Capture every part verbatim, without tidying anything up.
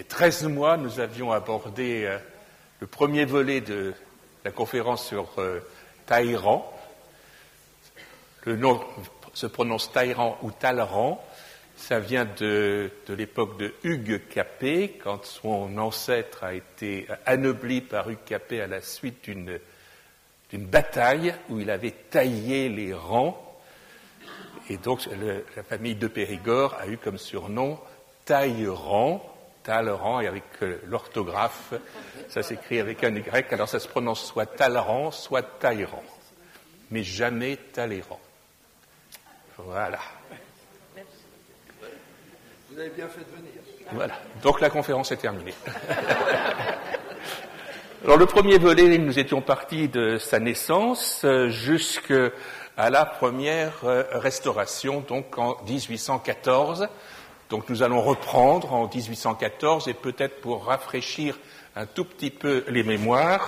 fait treize mois, nous avions abordé euh, le premier volet de la conférence sur euh, Talleyrand. Le nom se prononce Talleyrand ou Talleyrand. Ça vient de, de l'époque de Hugues Capet, quand son ancêtre a été anobli par Hugues Capet à la suite d'une, d'une bataille où il avait taillé les rangs. Et donc le, la famille de Périgord a eu comme surnom Talleyrand, Talleyrand, et avec euh, l'orthographe, ça s'écrit avec un Y, alors ça se prononce soit Talleyrand, soit Talleyrand, mais jamais Talleyrand. Voilà. Vous avez bien fait de venir. Voilà. Donc la conférence est terminée. Alors le premier volet, nous étions partis de sa naissance euh, jusqu'à la première euh, restauration, donc en dix-huit cent quatorze. Donc nous allons reprendre en dix-huit cent quatorze et peut-être pour rafraîchir un tout petit peu les mémoires,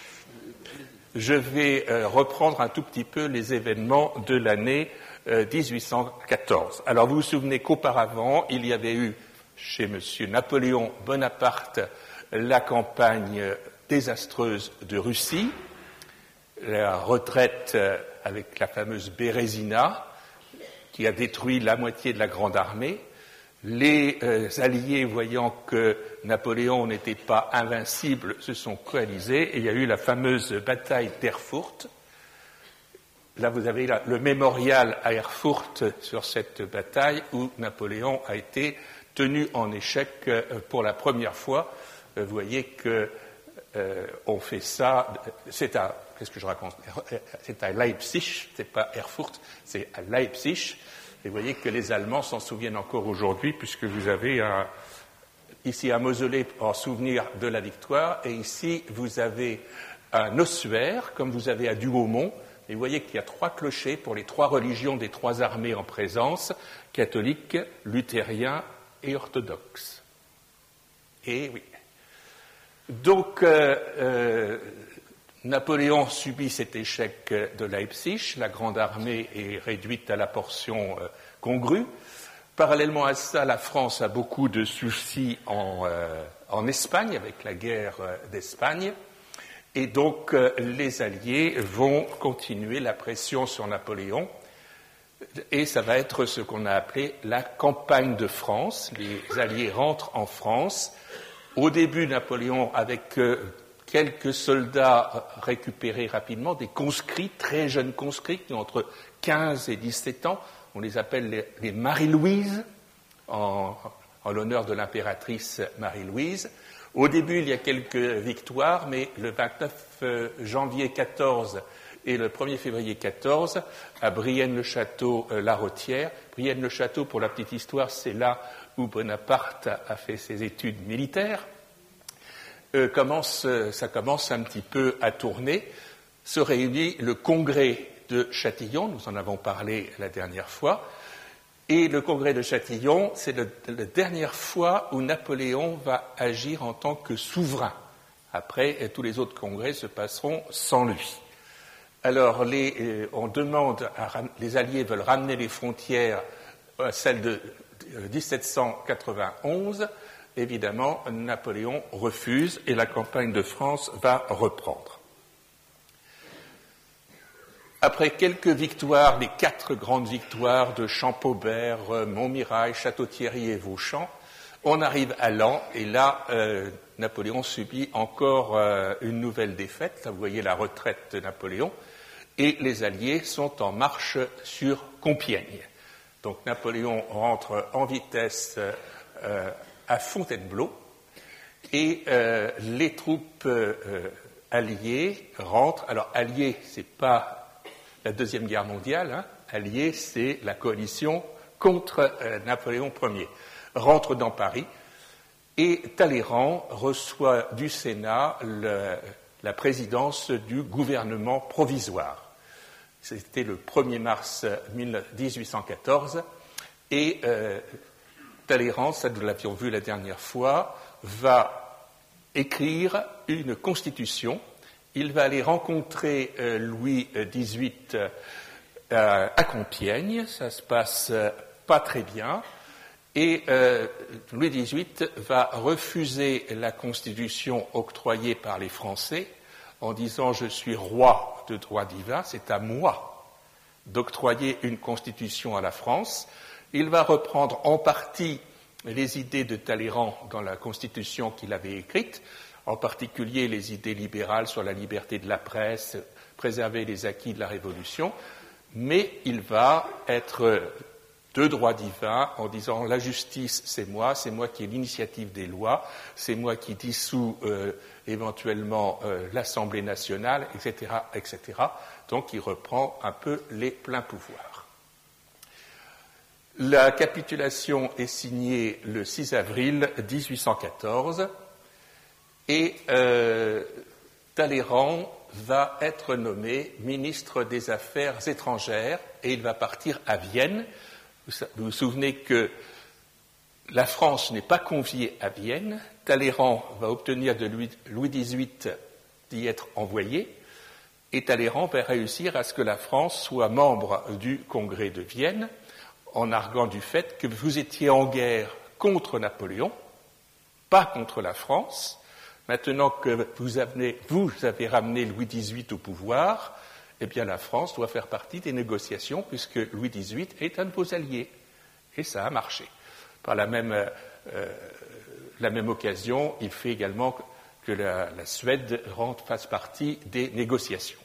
je vais euh, reprendre un tout petit peu les événements de l'année euh, dix-huit cent quatorze. Alors vous vous souvenez qu'auparavant, il y avait eu chez M. Napoléon Bonaparte la campagne désastreuse de Russie, la retraite euh, avec la fameuse Bérésina, qui a détruit la moitié de la grande armée. Les euh, Alliés, voyant que Napoléon n'était pas invincible, se sont coalisés et il y a eu la fameuse bataille d'Erfurt. Là, vous avez là, le mémorial à Erfurt sur cette bataille où Napoléon a été tenu en échec euh, pour la première fois. Euh, vous voyez que euh, on fait ça, c'est à, qu'est-ce que je raconte ? C'est à Leipzig, c'est pas Erfurt, c'est à Leipzig. Et vous voyez que les Allemands s'en souviennent encore aujourd'hui, puisque vous avez un, ici un mausolée en souvenir de la victoire, et ici vous avez un ossuaire, comme vous avez à Douaumont, et vous voyez qu'il y a trois clochers pour les trois religions des trois armées en présence, catholiques, luthériens et orthodoxes. Et oui. Donc, euh, euh, Napoléon subit cet échec de Leipzig, la grande armée est réduite à la portion euh, congrue. Parallèlement à ça, la France a beaucoup de soucis en, euh, en Espagne, avec la guerre euh, d'Espagne, et donc euh, les Alliés vont continuer la pression sur Napoléon, et ça va être ce qu'on a appelé la campagne de France. Les Alliés rentrent en France. Au début, Napoléon, avec euh, quelques soldats récupérés rapidement, des conscrits, très jeunes conscrits, qui ont entre quinze et dix-sept ans. On les appelle les, les Marie-Louise, en, en l'honneur de l'impératrice Marie-Louise. Au début, il y a quelques victoires, mais le vingt-neuf janvier quatorze et le premier février quatorze, à Brienne-le-Château, euh, La Rôtière. Brienne-le-Château, pour la petite histoire, c'est là où Bonaparte a fait ses études militaires. Euh, commence, ça commence un petit peu à tourner, se réunit le congrès de Châtillon, nous en avons parlé la dernière fois, et le congrès de Châtillon, c'est le, la dernière fois où Napoléon va agir en tant que souverain. Après, tous les autres congrès se passeront sans lui. Alors, les, euh, on demande, à, les Alliés veulent ramener les frontières à celles de euh, dix-sept cent quatre-vingt-onze. Évidemment, Napoléon refuse et la campagne de France va reprendre. Après quelques victoires, les quatre grandes victoires de Champaubert, Montmirail, Château-Thierry et Vauchamp, on arrive à Laon et là, euh, Napoléon subit encore euh, une nouvelle défaite. Là, vous voyez la retraite de Napoléon et les Alliés sont en marche sur Compiègne. Donc Napoléon rentre en vitesse euh, à Fontainebleau, et euh, les troupes euh, alliées rentrent. Alors, alliés, c'est pas la Deuxième Guerre mondiale, hein. Alliés, c'est la coalition contre euh, Napoléon Ier. Rentrent dans Paris, et Talleyrand reçoit du Sénat le, la présidence du gouvernement provisoire. C'était le premier mars dix-huit cent quatorze, et euh, Talleyrand, ça nous l'avions vu la dernière fois, va écrire une constitution. Il va aller rencontrer euh, Louis dix-huit euh, à Compiègne. Ça se passe euh, pas très bien. Et euh, Louis dix-huit va refuser la constitution octroyée par les Français en disant « Je suis roi de droit divin, c'est à moi d'octroyer une constitution à la France ». Il va reprendre en partie les idées de Talleyrand dans la constitution qu'il avait écrite, en particulier les idées libérales sur la liberté de la presse, préserver les acquis de la Révolution, mais il va être de droit divin en disant la justice c'est moi, c'est moi qui ai l'initiative des lois, c'est moi qui dissous euh, éventuellement euh, l'Assemblée nationale, et cetera, et cetera. Donc il reprend un peu les pleins pouvoirs. La capitulation est signée le six avril dix-huit cent quatorze et euh, Talleyrand va être nommé ministre des Affaires étrangères et il va partir à Vienne. Vous vous souvenez que la France n'est pas conviée à Vienne. Talleyrand va obtenir de Louis dix-huit d'y être envoyé et Talleyrand va réussir à ce que la France soit membre du Congrès de Vienne en arguant du fait que vous étiez en guerre contre Napoléon, pas contre la France. Maintenant que vous avez, vous avez ramené Louis dix-huit au pouvoir, eh bien la France doit faire partie des négociations puisque Louis dix-huit est un de vos alliés. Et ça a marché. Par la même, euh, la même occasion, il fait également que la, la Suède rentre, fasse partie des négociations.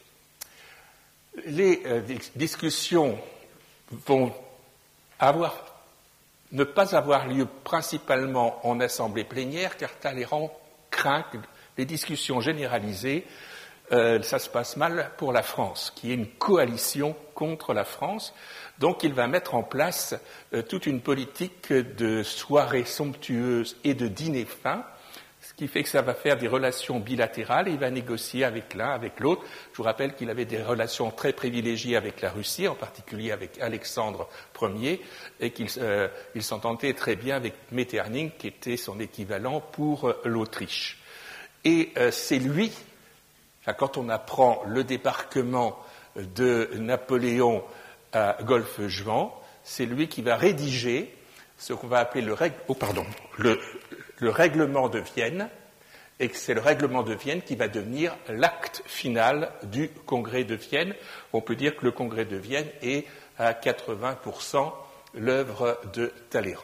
Les euh, discussions vont avoir, ne pas avoir lieu principalement en assemblée plénière, car Talleyrand craint que les discussions généralisées, euh, ça se passe mal pour la France, qui est une coalition contre la France. Donc il va mettre en place euh, toute une politique de soirées somptueuses et de dîners fins, ce qui fait que ça va faire des relations bilatérales et il va négocier avec l'un, avec l'autre. Je vous rappelle qu'il avait des relations très privilégiées avec la Russie, en particulier avec Alexandre Ier, et qu'il euh, il s'entendait très bien avec Metternich, qui était son équivalent pour euh, l'Autriche. Et euh, c'est lui, enfin, quand on apprend le débarquement de Napoléon à Golfe-Juan, c'est lui qui va rédiger ce qu'on va appeler le, règ... oh, pardon, le, le règlement de Vienne, et que c'est le règlement de Vienne qui va devenir l'acte final du Congrès de Vienne. On peut dire que le Congrès de Vienne est à quatre-vingts pour cent l'œuvre de Talleyrand.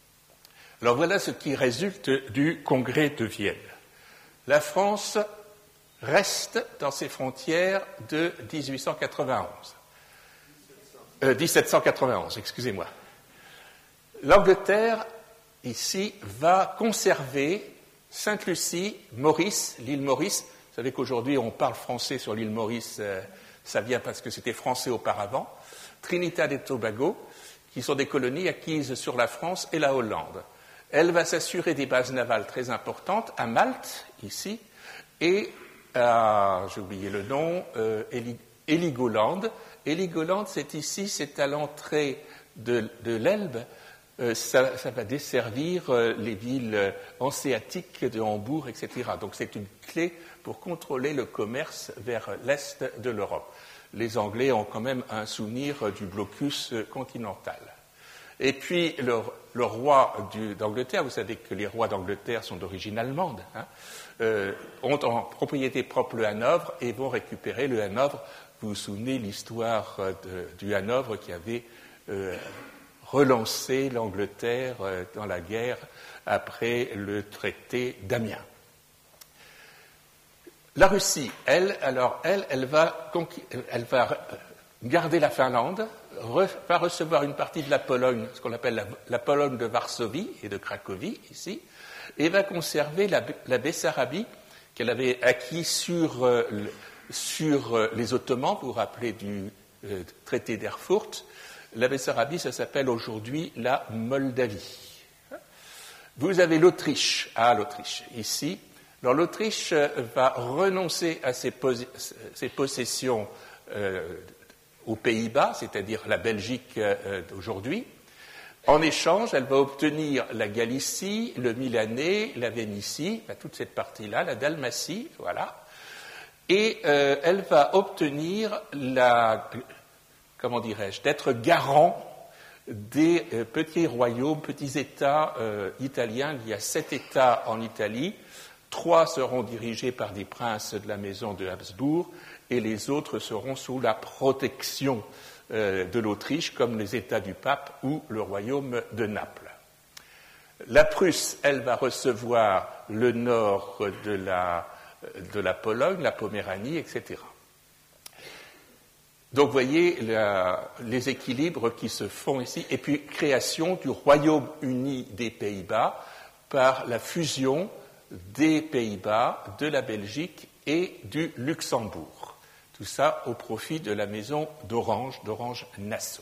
Alors voilà ce qui résulte du Congrès de Vienne. La France reste dans ses frontières de dix-huit cent quatre-vingt-onze. Euh, dix-sept cent quatre-vingt-onze, excusez-moi. L'Angleterre, ici, va conserver Sainte-Lucie, Maurice, l'île Maurice. Vous savez qu'aujourd'hui, on parle français sur l'île Maurice, euh, ça vient parce que c'était français auparavant. Trinidad et Tobago, qui sont des colonies acquises sur la France et la Hollande. Elle va s'assurer des bases navales très importantes à Malte, ici, et à, j'ai oublié le nom, euh, Heligoland. Heligoland, c'est ici, c'est à l'entrée de, de l'Elbe. Euh, ça, ça va desservir euh, les villes euh, hanséatiques de Hambourg, et cetera. Donc c'est une clé pour contrôler le commerce vers l'est de l'Europe. Les Anglais ont quand même un souvenir euh, du blocus euh, continental. Et puis le, le roi du, d'Angleterre, vous savez que les rois d'Angleterre sont d'origine allemande, hein, euh, ont en propriété propre le Hanovre et vont récupérer le Hanovre. Vous vous souvenez l'histoire de, du Hanovre qui avait euh, relancé l'Angleterre euh, dans la guerre après le traité d'Amiens. La Russie, elle, alors elle, elle va, conqui- elle va garder la Finlande, re- va recevoir une partie de la Pologne, ce qu'on appelle la, la Pologne de Varsovie et de Cracovie ici, et va conserver la, la Bessarabie qu'elle avait acquis sur euh, le, sur euh, les Ottomans, vous vous rappelez du euh, traité d'Erfurt. La Bessarabie, ça s'appelle aujourd'hui la Moldavie. Vous avez l'Autriche, ah l'Autriche, ici. Alors l'Autriche va renoncer à ses, pos- ses possessions euh, aux Pays-Bas, c'est-à-dire la Belgique euh, d'aujourd'hui. En échange, elle va obtenir la Galicie, le Milanais, la Vénétie, ben, toute cette partie-là, la Dalmatie, voilà. Et euh, elle va obtenir la, comment dirais-je, d'être garant des euh, petits royaumes, petits États euh, italiens. Il y a sept États en Italie. Trois seront dirigés par des princes de la maison de Habsbourg et les autres seront sous la protection euh, de l'Autriche, comme les États du pape ou le royaume de Naples. La Prusse, elle, va recevoir le nord de la, de la Pologne, la Poméranie, et cetera. Donc, vous voyez la, les équilibres qui se font ici, et puis création du Royaume uni des Pays-Bas par la fusion des Pays-Bas, de la Belgique et du Luxembourg. Tout ça au profit de la maison d'Orange, d'Orange-Nassau.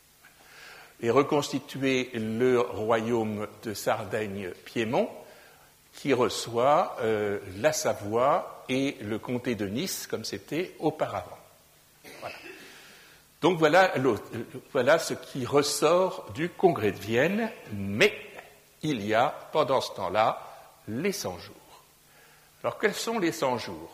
Et reconstituer le royaume de Sardaigne-Piémont, qui reçoit euh, la Savoie et le comté de Nice, comme c'était auparavant. Voilà. Donc voilà, voilà ce qui ressort du Congrès de Vienne, mais il y a, pendant ce temps-là, les cent jours. Alors, quels sont les cent jours?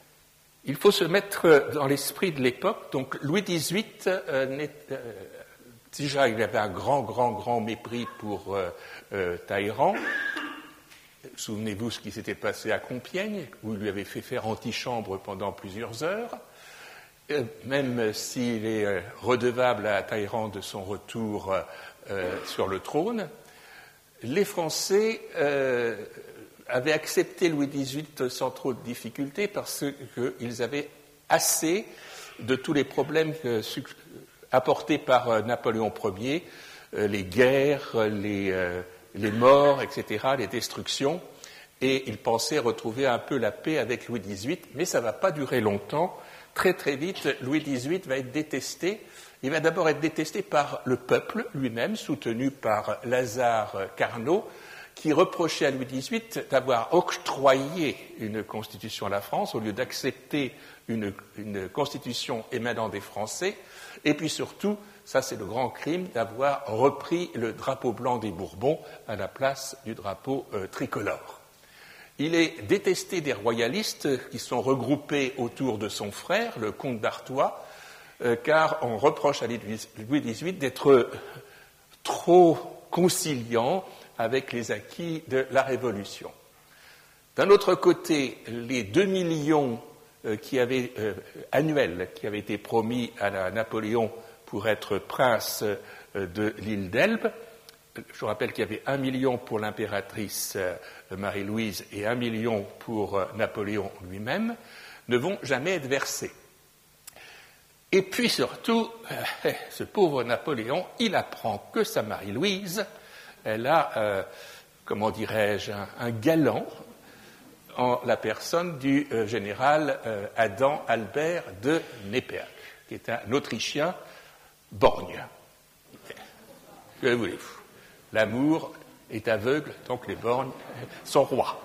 Il faut se mettre dans l'esprit de l'époque. Donc, Louis dix-huit, euh, euh, déjà, il avait un grand, grand, grand mépris pour euh, euh, Talleyrand. Souvenez-vous ce qui s'était passé à Compiègne, où il lui avait fait faire antichambre pendant plusieurs heures. Euh, même s'il est euh, redevable à Talleyrand de son retour euh, sur le trône, les Français euh, avaient accepté Louis dix-huit sans trop de difficultés parce qu'ils avaient assez de tous les problèmes que, apportés par euh, Napoléon Ier, euh, les guerres, les, euh, les morts, et cetera, les destructions, et ils pensaient retrouver un peu la paix avec Louis dix-huit, mais ça ne va pas durer longtemps. Très très vite, Louis dix-huit va être détesté. Il va d'abord être détesté par le peuple lui-même, soutenu par Lazare Carnot, qui reprochait à Louis dix-huit d'avoir octroyé une constitution à la France au lieu d'accepter une, une constitution émanant des Français. Et puis surtout, ça c'est le grand crime, d'avoir repris le drapeau blanc des Bourbons à la place du drapeau euh, tricolore. Il est détesté des royalistes qui sont regroupés autour de son frère, le comte d'Artois, euh, car on reproche à Louis dix-huit d'être trop conciliant avec les acquis de la Révolution. D'un autre côté, les deux millions euh, qui avaient, euh, annuels qui avaient été promis à la Napoléon pour être prince euh, de l'île d'Elbe, je vous rappelle qu'il y avait un million pour l'impératrice euh, Marie-Louise et un million pour euh, Napoléon lui-même, ne vont jamais être versés. Et puis surtout, euh, ce pauvre Napoléon, il apprend que sa Marie-Louise, elle a, euh, comment dirais-je, un, un galant en la personne du euh, général euh, Adam Albert de Neperk, qui est un Autrichien borgne. Que voulez-vous? L'amour est aveugle, donc les borgnes sont rois.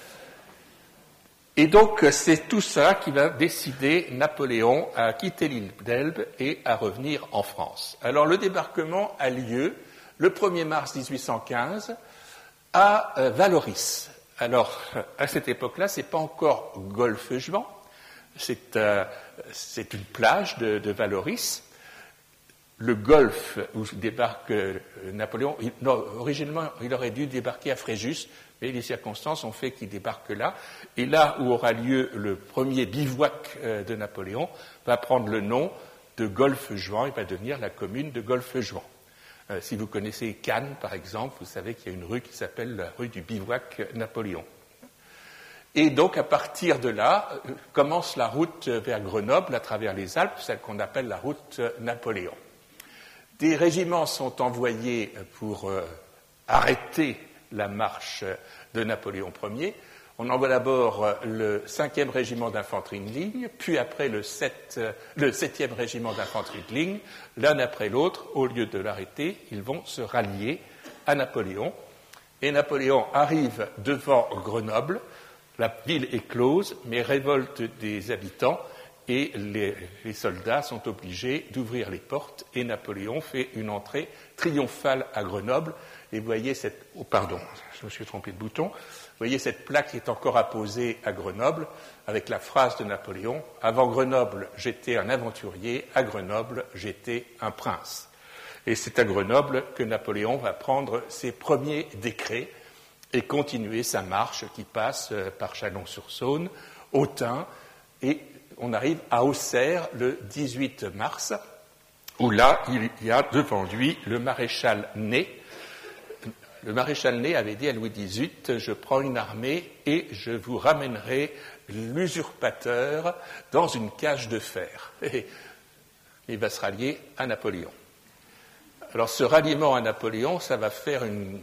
Et donc, c'est tout ça qui va décider Napoléon à quitter l'île d'Elbe et à revenir en France. Alors, le débarquement a lieu le premier mars dix-huit cent quinze à Vallauris. Alors, à cette époque-là, c'est pas encore Golfe-Juan, c'est, euh, c'est une plage de, de Vallauris. Le golfe où débarque euh, Napoléon, il, non, originellement, il aurait dû débarquer à Fréjus, mais les circonstances ont fait qu'il débarque là. Et là où aura lieu le premier bivouac euh, de Napoléon, va prendre le nom de Golfe-Juan et va devenir la commune de Golfe-Juan. Euh, si vous connaissez Cannes, par exemple, vous savez qu'il y a une rue qui s'appelle la rue du bivouac Napoléon. Et donc, à partir de là, euh, commence la route vers Grenoble, à travers les Alpes, celle qu'on appelle la route Napoléon. Des régiments sont envoyés pour euh, arrêter la marche de Napoléon Ier. On envoie d'abord euh, le cinquième régiment d'infanterie de ligne, puis après le, sept, euh, le septième régiment d'infanterie de ligne. L'un après l'autre, au lieu de l'arrêter, ils vont se rallier à Napoléon. Et Napoléon arrive devant Grenoble. La ville est close, mais révolte des habitants. Et les, les soldats sont obligés d'ouvrir les portes et Napoléon fait une entrée triomphale à Grenoble. Et vous voyez cette... Oh, pardon, je me suis trompé de bouton. Vous voyez cette plaque qui est encore apposée à Grenoble avec la phrase de Napoléon « Avant Grenoble, j'étais un aventurier. À Grenoble, j'étais un prince ». Et c'est à Grenoble que Napoléon va prendre ses premiers décrets et continuer sa marche qui passe par Chalon-sur-Saône, Autun, et on arrive à Auxerre le dix-huit mars, où là, il y a devant lui le maréchal Ney. Le maréchal Ney avait dit à Louis dix-huit, « Je prends une armée et je vous ramènerai l'usurpateur dans une cage de fer. » Et il va se rallier à Napoléon. Alors ce ralliement à Napoléon, ça va faire une,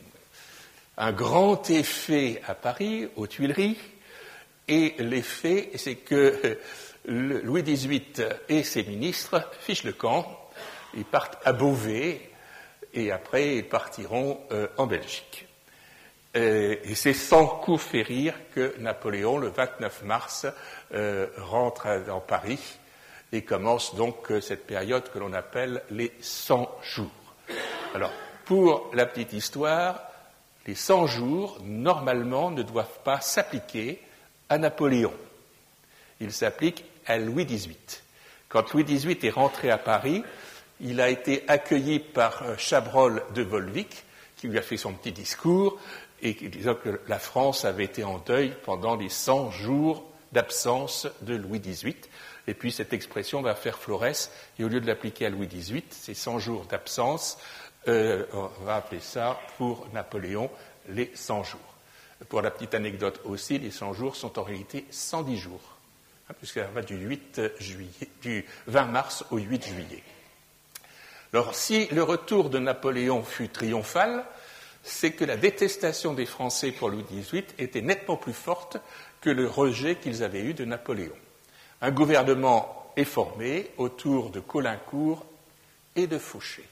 un grand effet à Paris, aux Tuileries, et l'effet, c'est que Louis dix-huit et ses ministres fichent le camp, ils partent à Beauvais, et après ils partiront euh, en Belgique. Euh, et c'est sans coup férir que Napoléon, le vingt-neuf mars, euh, rentre dans Paris et commence donc euh, cette période que l'on appelle les cent jours. Alors, pour la petite histoire, les cent jours, normalement, ne doivent pas s'appliquer à Napoléon. Ils s'appliquent à Louis dix-huit. Quand Louis dix-huit est rentré à Paris, il a été accueilli par Chabrol de Volvic, qui lui a fait son petit discours, et disant que la France avait été en deuil pendant les cent jours d'absence de Louis dix-huit. Et puis cette expression va faire florès, et au lieu de l'appliquer à Louis dix-huit, ces cent jours d'absence, euh, on va appeler ça pour Napoléon les cent jours. Pour la petite anecdote aussi, les cent jours sont en réalité cent dix jours, hein, puisqu'elle va du, huit juillet, du vingt mars au huit juillet. Alors, si le retour de Napoléon fut triomphal, c'est que la détestation des Français pour Louis dix-huit était nettement plus forte que le rejet qu'ils avaient eu de Napoléon. Un gouvernement est formé autour de Caulaincourt et de Fauché.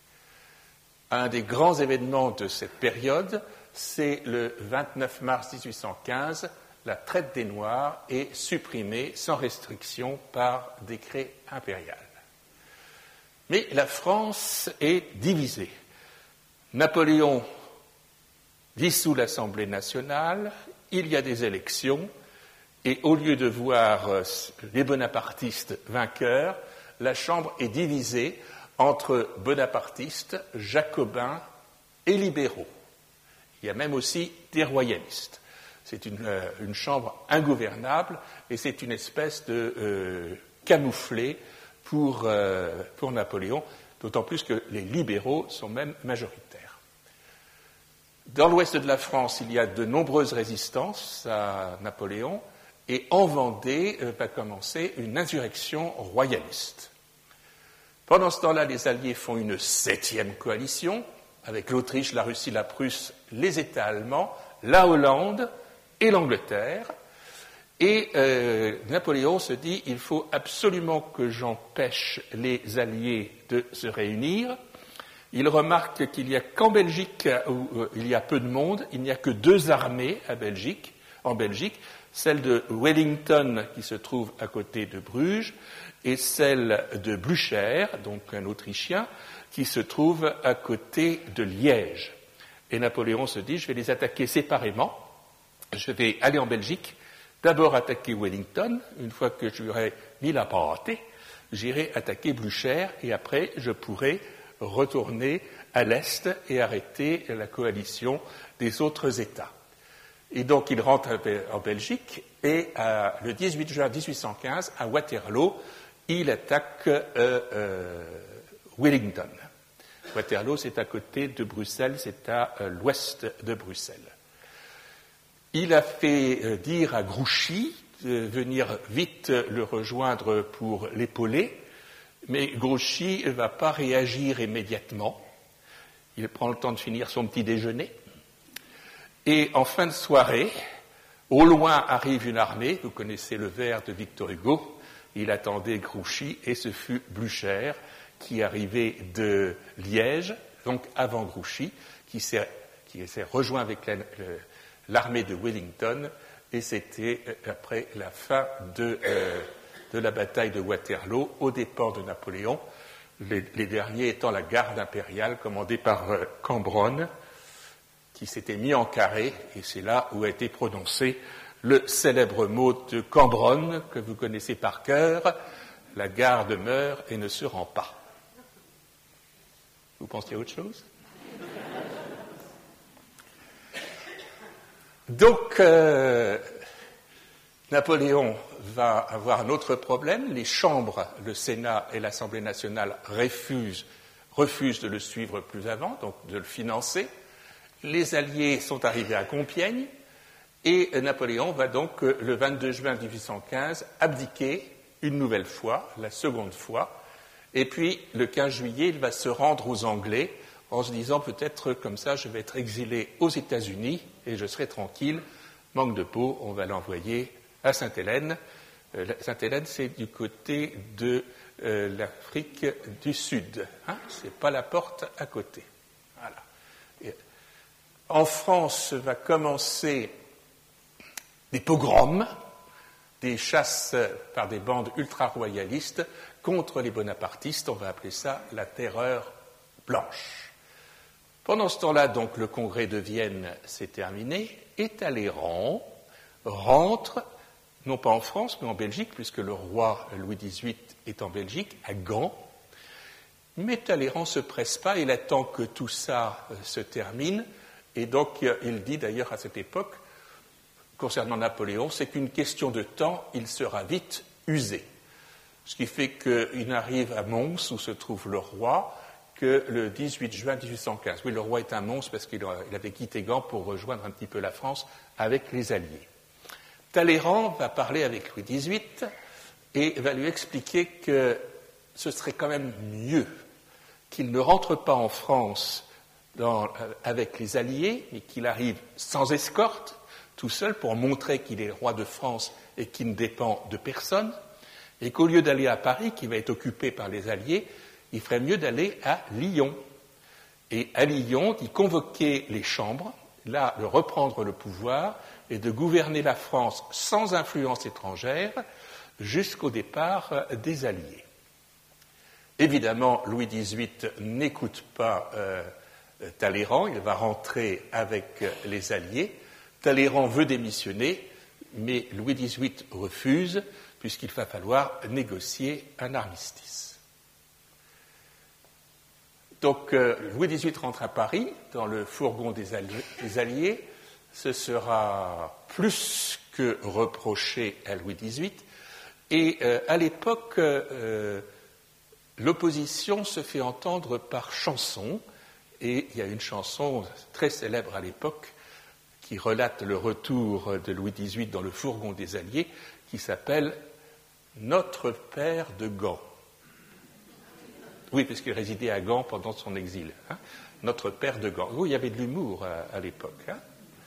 Un des grands événements de cette période, c'est le vingt-neuf mars mille huit cent quinze, la traite des Noirs est supprimée sans restriction par décret impérial. Mais la France est divisée. Napoléon dissout l'Assemblée nationale, il y a des élections, et au lieu de voir les bonapartistes vainqueurs, la Chambre est divisée entre bonapartistes, jacobins et libéraux. Il y a même aussi des royalistes. C'est une, euh, une chambre ingouvernable et c'est une espèce de euh, camouflet pour, euh, pour Napoléon, d'autant plus que les libéraux sont même majoritaires. Dans l'ouest de la France, il y a de nombreuses résistances à Napoléon et en Vendée euh, va commencer une insurrection royaliste. Pendant ce temps-là, les Alliés font une septième coalition avec l'Autriche, la Russie, la Prusse, les États allemands, la Hollande et l'Angleterre. Et euh, Napoléon se dit, il faut absolument que j'empêche les Alliés de se réunir. Il remarque qu'il n'y a qu'en Belgique, où euh, il y a peu de monde, il n'y a que deux armées à Belgique, en Belgique, celle de Wellington qui se trouve à côté de Bruges et celle de Blücher, donc un Autrichien, qui se trouve à côté de Liège. Et Napoléon se dit, je vais les attaquer séparément, je vais aller en Belgique, d'abord attaquer Wellington, une fois que je lui aurai mis la pâtée, j'irai attaquer Blücher, et après je pourrai retourner à l'Est et arrêter la coalition des autres États. Et donc il rentre en Belgique, et euh, le dix-huit juin mille huit cent quinze, à Waterloo, il attaque euh, euh, Wellington. Waterloo, c'est à côté de Bruxelles, c'est à euh, l'ouest de Bruxelles. Il a fait euh, dire à Grouchy de venir vite le rejoindre pour l'épauler, mais Grouchy ne va pas réagir immédiatement. Il prend le temps de finir son petit déjeuner. Et en fin de soirée, au loin arrive une armée, vous connaissez le vers de Victor Hugo, il attendait Grouchy et ce fut Blücher qui arrivait de Liège, donc avant Grouchy, qui s'est, qui s'est rejoint avec la, le, l'armée de Wellington, et c'était après la fin de, euh, de la bataille de Waterloo, aux dépens de Napoléon, les, les derniers étant la garde impériale commandée par euh, Cambronne, qui s'était mis en carré, et c'est là où a été prononcé le célèbre mot de Cambronne, que vous connaissez par cœur, la garde meurt et ne se rend pas. Vous pensiez à autre chose? Donc, euh, Napoléon va avoir un autre problème. Les chambres, le Sénat et l'Assemblée nationale refusent, refusent de le suivre plus avant, donc de le financer. Les Alliés sont arrivés à Compiègne et Napoléon va donc, le vingt-deux juin mille huit cent quinze, abdiquer une nouvelle fois, la seconde fois. Et puis, le quinze juillet, il va se rendre aux Anglais en se disant peut-être comme ça, je vais être exilé aux États-Unis et je serai tranquille. Manque de peau, on va l'envoyer à Sainte-Hélène. Euh, Sainte-Hélène, c'est du côté de euh, l'Afrique du Sud. Hein, c'est pas la porte à côté. Voilà. Et en France, va commencer des pogroms, des chasses par des bandes ultra-royalistes contre les bonapartistes. On va appeler ça la terreur blanche. Pendant ce temps-là, donc, le congrès de Vienne s'est terminé et Talleyrand rentre, non pas en France, mais en Belgique, puisque le roi Louis dix-huit est en Belgique, à Gand. Mais Talleyrand ne se presse pas, il attend que tout ça euh, se termine, et donc il dit d'ailleurs à cette époque, concernant Napoléon, c'est qu'une question de temps, il sera vite usé. Ce qui fait qu'il n'arrive à Mons, où se trouve le roi, que le dix-huit juin mille huit cent quinze. Oui, le roi est à Mons parce qu'il avait quitté Gand pour rejoindre un petit peu la France avec les Alliés. Talleyrand va parler avec Louis dix-huit et va lui expliquer que ce serait quand même mieux qu'il ne rentre pas en France dans, avec les Alliés et qu'il arrive sans escorte, tout seul, pour montrer qu'il est roi de France et qu'il ne dépend de personne, et qu'au lieu d'aller à Paris, qui va être occupé par les Alliés, il ferait mieux d'aller à Lyon. Et à Lyon, d'y convoquer les chambres, là, de reprendre le pouvoir et de gouverner la France sans influence étrangère jusqu'au départ des Alliés. Évidemment, Louis dix-huit n'écoute pas euh, Talleyrand, il va rentrer avec les Alliés. Talleyrand veut démissionner, mais Louis dix-huit refuse, puisqu'il va falloir négocier un armistice. Donc, euh, Louis dix-huit rentre à Paris, dans le fourgon des Alliés. Des Alliés. Ce sera plus que reproché à Louis dix-huit. Et euh, à l'époque, euh, l'opposition se fait entendre par chansons. Et il y a une chanson très célèbre à l'époque qui relate le retour de Louis dix-huit dans le fourgon des Alliés, qui s'appelle « Notre Père de Gand ». Oui, puisqu'il résidait à Gand pendant son exil. Hein. Notre Père de Gand. Oui, il y avait de l'humour à, à l'époque. Hein.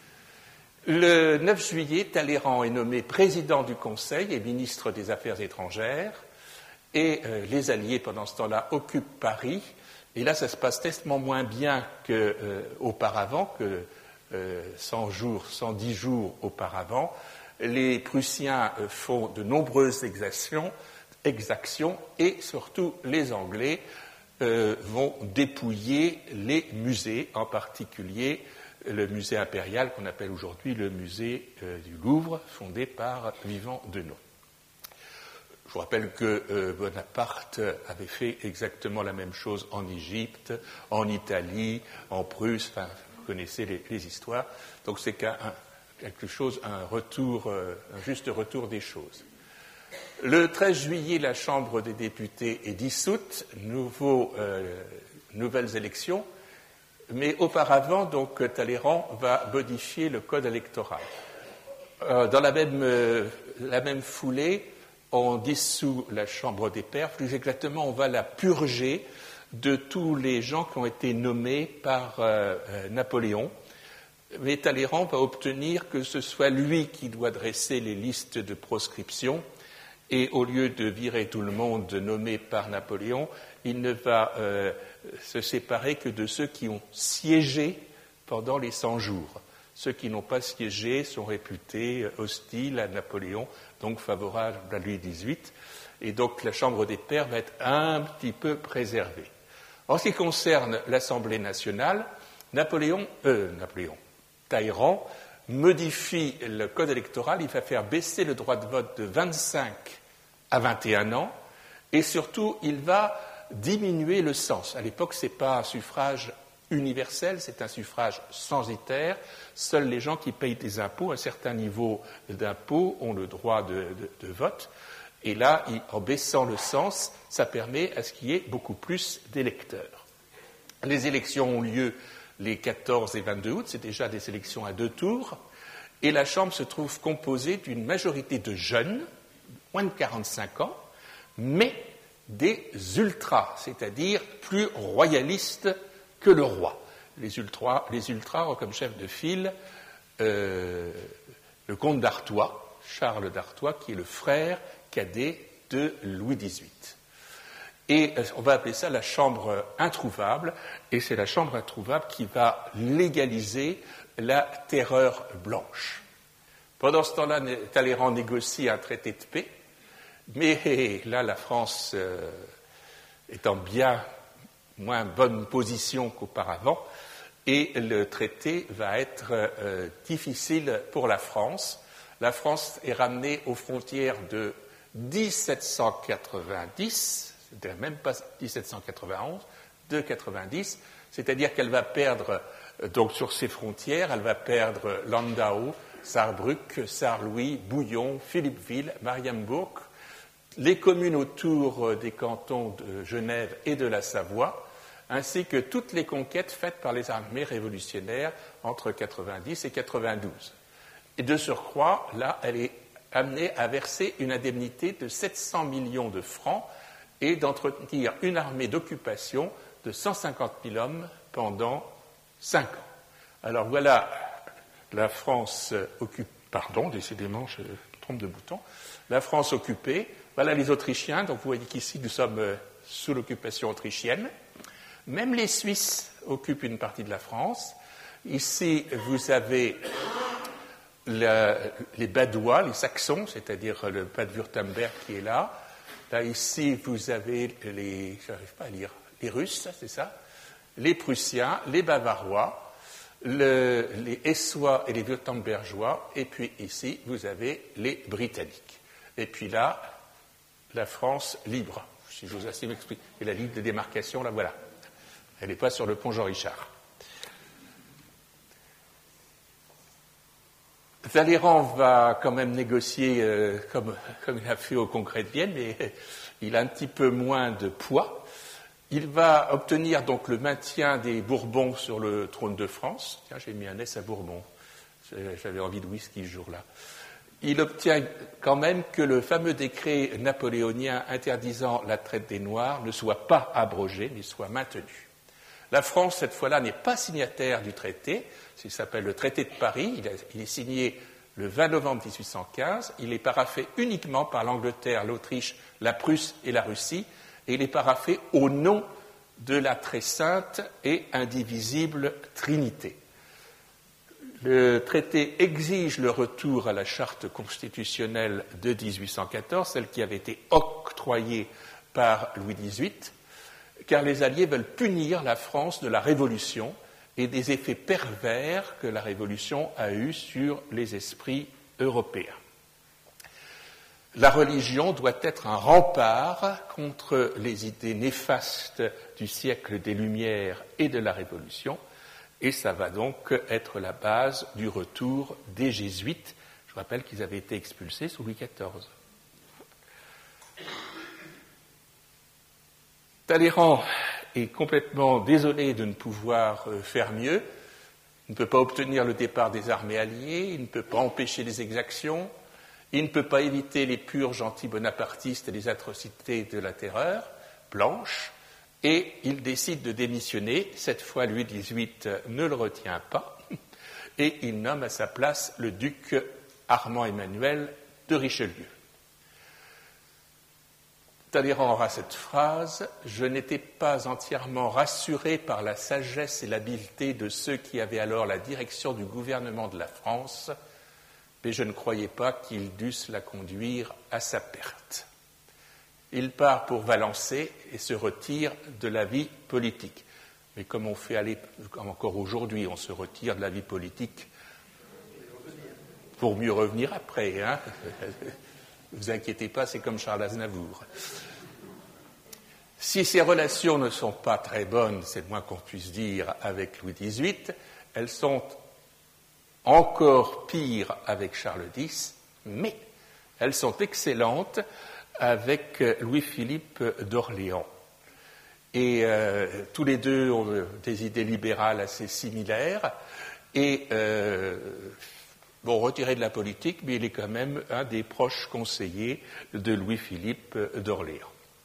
Le neuf juillet, Talleyrand est nommé président du Conseil et ministre des Affaires étrangères. Et euh, les Alliés, pendant ce temps-là, occupent Paris. Et là, ça se passe tellement moins bien qu'auparavant, que, euh, que euh, cent jours, cent dix jours auparavant. Les Prussiens euh, font de nombreuses exactions. exactions et surtout les Anglais euh, vont dépouiller les musées, en particulier le musée impérial qu'on appelle aujourd'hui le musée euh, du Louvre, fondé par Vivant Deneau. Je vous rappelle que euh, Bonaparte avait fait exactement la même chose en Égypte, en Italie, en Prusse, enfin, vous connaissez les, les histoires, donc c'est qu'un, un, quelque chose, un retour, euh, un juste retour des choses. Le treize juillet, la Chambre des députés est dissoute, nouveau, euh, nouvelles élections, mais auparavant, donc, Talleyrand va modifier le code électoral. Euh, dans la même, euh, la même foulée, on dissout la Chambre des pairs, plus exactement, on va la purger de tous les gens qui ont été nommés par euh, euh, Napoléon. Mais Talleyrand va obtenir que ce soit lui qui doit dresser les listes de proscription. Et au lieu de virer tout le monde nommé par Napoléon, il ne va euh, se séparer que de ceux qui ont siégé pendant les cent jours. Ceux qui n'ont pas siégé sont réputés hostiles à Napoléon, donc favorables à Louis dix-huit. Et donc la Chambre des pairs va être un petit peu préservée. En ce qui concerne l'Assemblée nationale, Napoléon, euh, Napoléon, Talleyrand modifie le code électoral, il va faire baisser le droit de vote de vingt-cinq à vingt et un ans, et surtout, il va diminuer le cens. À l'époque, ce n'est pas un suffrage universel, c'est un suffrage censitaire. Seuls les gens qui payent des impôts, un certain niveau d'impôts, ont le droit de, de, de vote. Et là, en baissant le cens, ça permet à ce qu'il y ait beaucoup plus d'électeurs. Les élections ont lieu les quatorze et vingt-deux août, c'est déjà des élections à deux tours, et la Chambre se trouve composée d'une majorité de jeunes, moins de quarante-cinq ans, mais des ultras, c'est-à-dire plus royalistes que le roi. Les ultras, les ultras ont comme chef de file euh, le comte d'Artois, Charles d'Artois, qui est le frère cadet de Louis dix-huit. Et on va appeler ça la chambre introuvable, et c'est la chambre introuvable qui va légaliser la terreur blanche. Pendant ce temps-là, Talleyrand négocie un traité de paix, mais là, la France euh, est en bien moins bonne position qu'auparavant, et le traité va être euh, difficile pour la France. La France est ramenée aux frontières de dix-sept cent quatre-vingt-dix, c'est même pas dix-sept cent quatre-vingt-onze, de quatre-vingt-dix, c'est-à-dire qu'elle va perdre, donc sur ses frontières, elle va perdre Landau, Saarbrück, Saarlouis, Bouillon, Philippeville, Mariembourg, les communes autour des cantons de Genève et de la Savoie, ainsi que toutes les conquêtes faites par les armées révolutionnaires entre quatre-vingt-dix et quatre-vingt-douze. Et de surcroît, là, elle est amenée à verser une indemnité de sept cents millions de francs et d'entretenir une armée d'occupation de cent cinquante mille hommes pendant cinq ans. Alors voilà, la France occupée, pardon, décidément, je me trompe de bouton, la France occupée, voilà les Autrichiens, donc vous voyez qu'ici nous sommes sous l'occupation autrichienne. Même les Suisses occupent une partie de la France. Ici, vous avez la, les Badois, les Saxons, c'est-à-dire le Bade-Wurtemberg qui est là. Là, ici, vous avez les, j'arrive pas à lire, les Russes, c'est ça, les Prussiens, les Bavarois, le, les Hessois et les Wurtembergeois, et puis ici, vous avez les Britanniques. Et puis là, la France libre, si j'ose assez m'expliquer. Et la ligne de démarcation, la voilà. Elle n'est pas sur le pont Jean-Richard. Talleyrand va quand même négocier euh, comme, comme il a fait au Congrès de Vienne, mais euh, il a un petit peu moins de poids. Il va obtenir donc le maintien des Bourbons sur le trône de France. Tiens, j'ai mis un S à Bourbon. J'avais envie de whisky ce jour-là. Il obtient quand même que le fameux décret napoléonien interdisant la traite des Noirs ne soit pas abrogé, mais soit maintenu. La France, cette fois-là, n'est pas signataire du traité. Il s'appelle le traité de Paris. Il, a, il est signé le vingt novembre mille huit cent quinze. Il est paraphé uniquement par l'Angleterre, l'Autriche, la Prusse et la Russie. Et il est paraphé au nom de la très sainte et indivisible Trinité. Le traité exige le retour à la charte constitutionnelle de mille huit cent quatorze, celle qui avait été octroyée par Louis dix-huit, car les Alliés veulent punir la France de la Révolution et des effets pervers que la Révolution a eus sur les esprits européens. La religion doit être un rempart contre les idées néfastes du siècle des Lumières et de la Révolution, et ça va donc être la base du retour des Jésuites. Je rappelle qu'ils avaient été expulsés sous Louis quatorze. Talleyrand est complètement désolé de ne pouvoir faire mieux. Il ne peut pas obtenir le départ des armées alliées, il ne peut pas empêcher les exactions, il ne peut pas éviter les purges anti-bonapartistes et les atrocités de la terreur blanche, et il décide de démissionner. Cette fois, Louis dix-huit ne le retient pas, et il nomme à sa place le duc Armand Emmanuel de Richelieu. Talleyrand aura cette phrase « Je n'étais pas entièrement rassuré par la sagesse et l'habileté de ceux qui avaient alors la direction du gouvernement de la France, mais je ne croyais pas qu'ils dussent la conduire à sa perte. » Il part pour Valençay et se retire de la vie politique. Mais comme on fait aller, comme encore aujourd'hui, on se retire de la vie politique pour mieux revenir après, hein. Ne vous inquiétez pas, c'est comme Charles Aznavour. Si ces relations ne sont pas très bonnes, c'est le moins qu'on puisse dire, avec Louis dix-huit, elles sont encore pires avec Charles X, mais elles sont excellentes avec Louis-Philippe d'Orléans. Et euh, tous les deux ont des idées libérales assez similaires, et euh, bon, retiré de la politique, mais il est quand même un des proches conseillers de Louis-Philippe d'Orléans.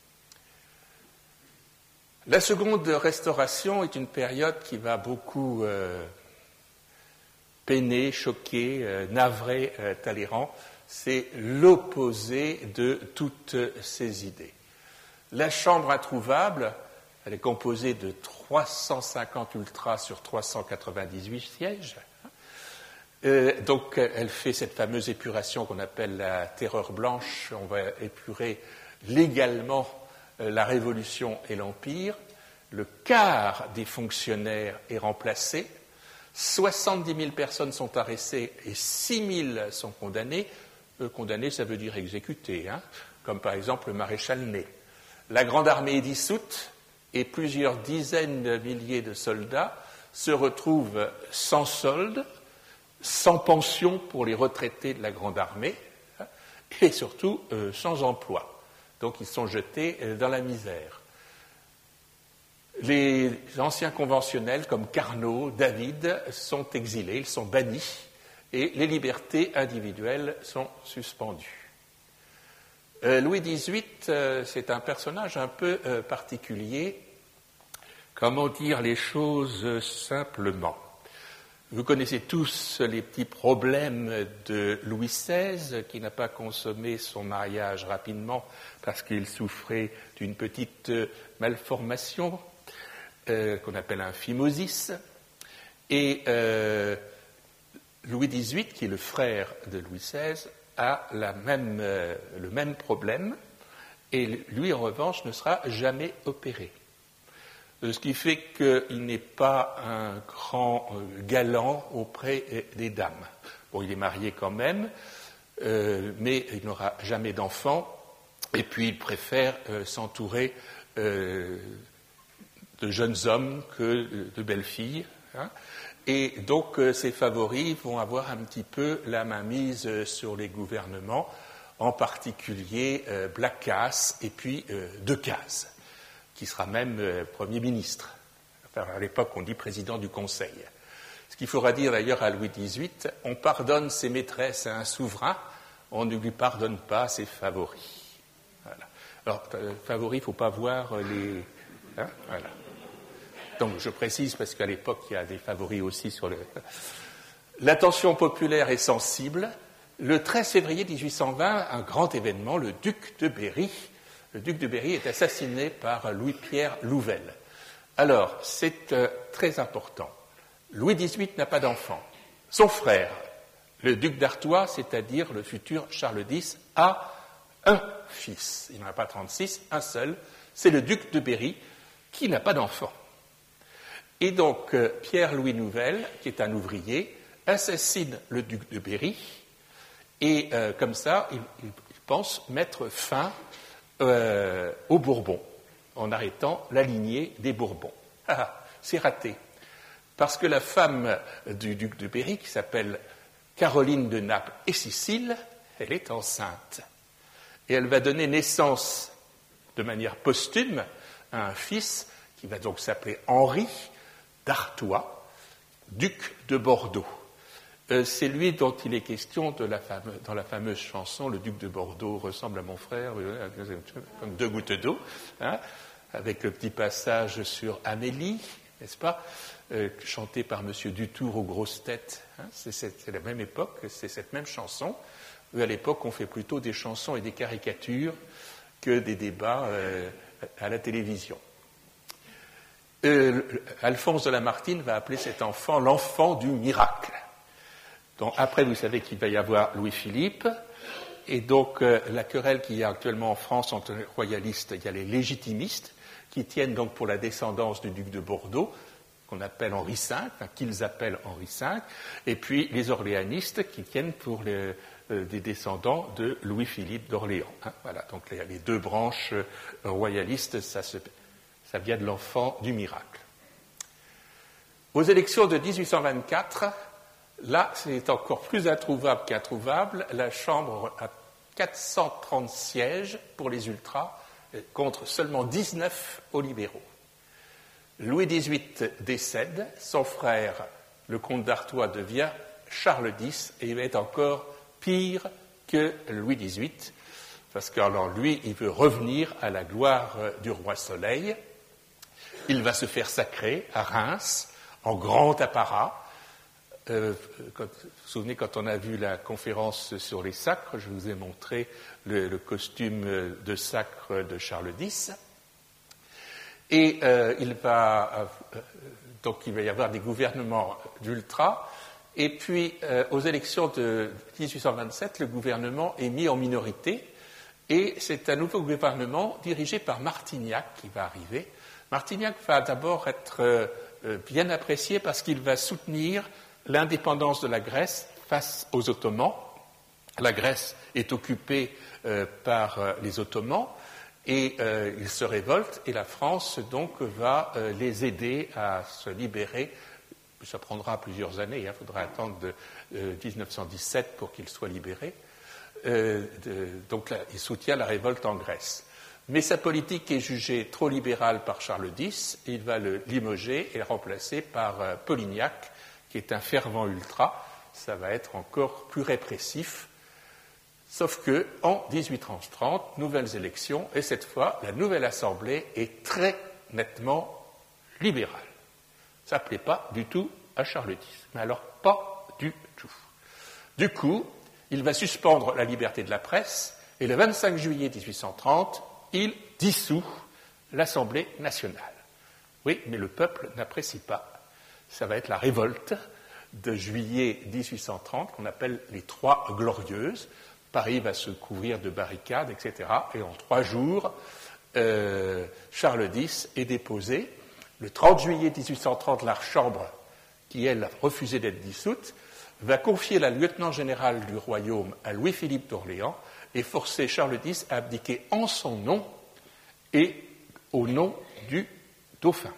La seconde restauration est une période qui va beaucoup euh, peiner, choquer, euh, navrer euh, Talleyrand. C'est l'opposé de toutes ces idées. La Chambre introuvable, elle est composée de trois cent cinquante ultras sur trois cent quatre-vingt-dix-huit sièges. Euh, donc, elle fait cette fameuse épuration qu'on appelle la terreur blanche. On va épurer légalement euh, la Révolution et l'Empire. Le quart des fonctionnaires est remplacé. soixante-dix mille personnes sont arrêtées et six mille sont condamnées. Euh, condamnées, ça veut dire exécutées, hein, comme par exemple le maréchal Ney. La Grande Armée est dissoute et plusieurs dizaines de milliers de soldats se retrouvent sans solde, sans pension pour les retraités de la Grande Armée, hein, et surtout euh, sans emploi. Donc ils sont jetés euh, dans la misère. Les anciens conventionnels comme Carnot, David sont exilés, ils sont bannis, et les libertés individuelles sont suspendues. Euh, Louis dix-huit, euh, c'est un personnage un peu euh, particulier. Comment dire les choses simplement? Vous connaissez tous les petits problèmes de Louis seize, qui n'a pas consommé son mariage rapidement parce qu'il souffrait d'une petite malformation euh, qu'on appelle un phimosis. Et euh, Louis dix-huit, qui est le frère de Louis seize, a la même, euh, le même problème, et lui, en revanche, ne sera jamais opéré. Ce qui fait qu'il n'est pas un grand galant auprès des dames. Bon, il est marié quand même, euh, mais il n'aura jamais d'enfant, et puis il préfère euh, s'entourer euh, de jeunes hommes que de belles filles, hein. Et donc euh, ses favoris vont avoir un petit peu la mainmise sur les gouvernements, en particulier euh, Blacas et puis euh, Decazes, qui sera même euh, Premier ministre. Enfin, à l'époque, on dit président du Conseil. Ce qu'il faudra dire d'ailleurs à Louis dix-huit, on pardonne ses maîtresses à un souverain, on ne lui pardonne pas ses favoris. Voilà. Alors, euh, favoris, il ne faut pas voir les... Hein, voilà. Donc, je précise, parce qu'à l'époque, il y a des favoris aussi sur le... L'attention populaire est sensible. Le treize février mille huit cent vingt, un grand événement, le duc de Berry. Le duc de Berry est assassiné par Louis-Pierre Louvel. Alors, c'est euh, très important. Louis dix-huit n'a pas d'enfant. Son frère, le duc d'Artois, c'est-à-dire le futur Charles X, a un fils. Il n'en a pas trente-six, un seul. C'est le duc de Berry qui n'a pas d'enfant. Et donc, euh, Pierre-Louis Nouvel, qui est un ouvrier, assassine le duc de Berry, et euh, comme ça, il, il pense mettre fin euh, aux Bourbons, en arrêtant la lignée des Bourbons. Ah, c'est raté, parce que la femme du duc de Berry, qui s'appelle Caroline de Naples et Sicile, elle est enceinte. Et elle va donner naissance, de manière posthume, à un fils qui va donc s'appeler Henri d'Artois, duc de Bordeaux. Euh, c'est lui dont il est question de la fame, dans la fameuse chanson « Le duc de Bordeaux ressemble à mon frère », comme deux gouttes d'eau, hein, avec le petit passage sur Amélie, n'est-ce pas, euh, chanté par M. Dutour aux grosses têtes. Hein, c'est, c'est, c'est la même époque, c'est cette même chanson. Eux, à l'époque, on fait plutôt des chansons et des caricatures que des débats euh, à la télévision. Euh, Alphonse de Lamartine va appeler cet enfant l'enfant du miracle. Donc, après, vous savez qu'il va y avoir Louis-Philippe, et donc euh, la querelle qu'il y a actuellement en France entre les royalistes, il y a les légitimistes, qui tiennent donc pour la descendance du duc de Bordeaux, qu'on appelle Henri cinq, enfin, qu'ils appellent Henri cinq, et puis les orléanistes qui tiennent pour le, euh, des descendants de Louis-Philippe d'Orléans. Hein, voilà, donc les, les deux branches euh, royalistes, ça, se, ça vient de l'enfant du miracle. Aux élections de dix-huit cent vingt-quatre, là, c'est encore plus introuvable qu'introuvable. La Chambre a quatre cent trente sièges pour les ultras, contre seulement dix-neuf aux libéraux. Louis dix-huit décède, son frère, le comte d'Artois, devient Charles dix, et il est encore pire que Louis dix-huit, parce que alors, lui, il veut revenir à la gloire du roi Soleil. Il va se faire sacrer à Reims, en grand apparat. Euh, quand, vous vous souvenez, quand on a vu la conférence sur les sacres, je vous ai montré le, le costume de sacre de Charles dix. Et euh, il va euh, donc il va y avoir des gouvernements d'ultra. Et puis, euh, aux élections de dix-huit cent vingt-sept, le gouvernement est mis en minorité. Et c'est un nouveau gouvernement dirigé par Martignac qui va arriver. Martignac va d'abord être euh, bien apprécié parce qu'il va soutenir l'indépendance de la Grèce face aux Ottomans. La Grèce est occupée euh, par euh, les Ottomans et euh, ils se révoltent et la France donc va euh, les aider à se libérer. Ça prendra plusieurs années, il hein, faudra attendre de euh, dix-neuf cent dix-sept pour qu'ils soient libérés. Euh, de, donc là, il soutient la révolte en Grèce. Mais sa politique est jugée trop libérale par Charles dix, il va le limoger et le remplacer par euh, Polignac, qui est un fervent ultra. Ça va être encore plus répressif. Sauf que, en dix-huit cent trente, nouvelles élections, et cette fois, la nouvelle Assemblée est très nettement libérale. Ça ne plaît pas du tout à Charles dix, mais alors pas du tout. Du coup, il va suspendre la liberté de la presse, et le vingt-cinq juillet dix-huit cent trente, il dissout l'Assemblée nationale. Oui, mais le peuple n'apprécie pas. Ça va être la révolte de juillet dix-huit cent trente, qu'on appelle les Trois Glorieuses. Paris va se couvrir de barricades, et cetera. Et en trois jours, euh, Charles dix est déposé. Le trente juillet dix-huit cent trente, la Chambre, qui elle a refusé d'être dissoute, va confier la lieutenant générale du royaume à Louis-Philippe d'Orléans et forcer Charles dix à abdiquer en son nom et au nom du dauphin.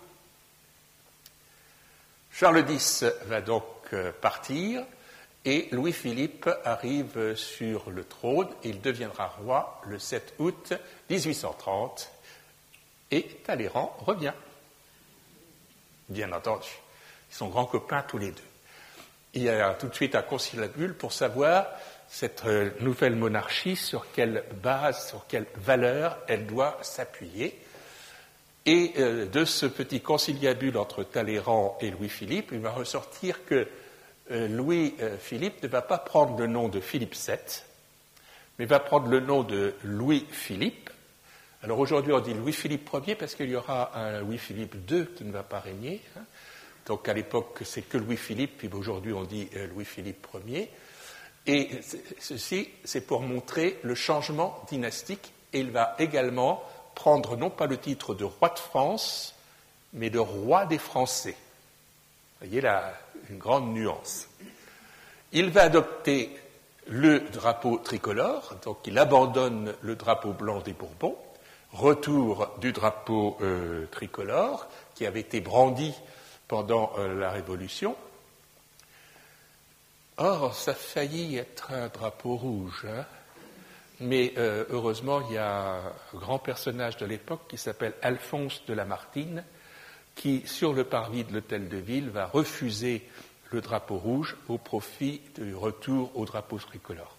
Charles dix va donc partir et Louis-Philippe arrive sur le trône et il deviendra roi le sept août dix-huit cent trente et Talleyrand revient. Bien entendu, ils sont grands copains tous les deux. Il y a tout de suite un conciliabule pour savoir cette nouvelle monarchie, sur quelle base, sur quelle valeur elle doit s'appuyer. Et euh, de ce petit conciliabule entre Talleyrand et Louis-Philippe, il va ressortir que euh, Louis-Philippe ne va pas prendre le nom de Philippe sept, mais va prendre le nom de Louis-Philippe. Alors aujourd'hui, on dit Louis-Philippe Ier parce qu'il y aura un Louis-Philippe deux qui ne va pas régner. Hein. Donc à l'époque, c'est que Louis-Philippe, puis aujourd'hui, on dit euh, Louis-Philippe Ier. Et ceci, c'est pour montrer le changement dynastique. Et il va également prendre non pas le titre de roi de France, mais de roi des Français. Vous voyez là, une grande nuance. Il va adopter le drapeau tricolore, donc il abandonne le drapeau blanc des Bourbons, retour du drapeau euh, tricolore qui avait été brandi pendant euh, la Révolution. Or, ça a failli être un drapeau rouge, hein, mais euh, heureusement, il y a un grand personnage de l'époque qui s'appelle Alphonse de Lamartine, qui, sur le parvis de l'hôtel de ville, va refuser le drapeau rouge au profit du retour au drapeau tricolore.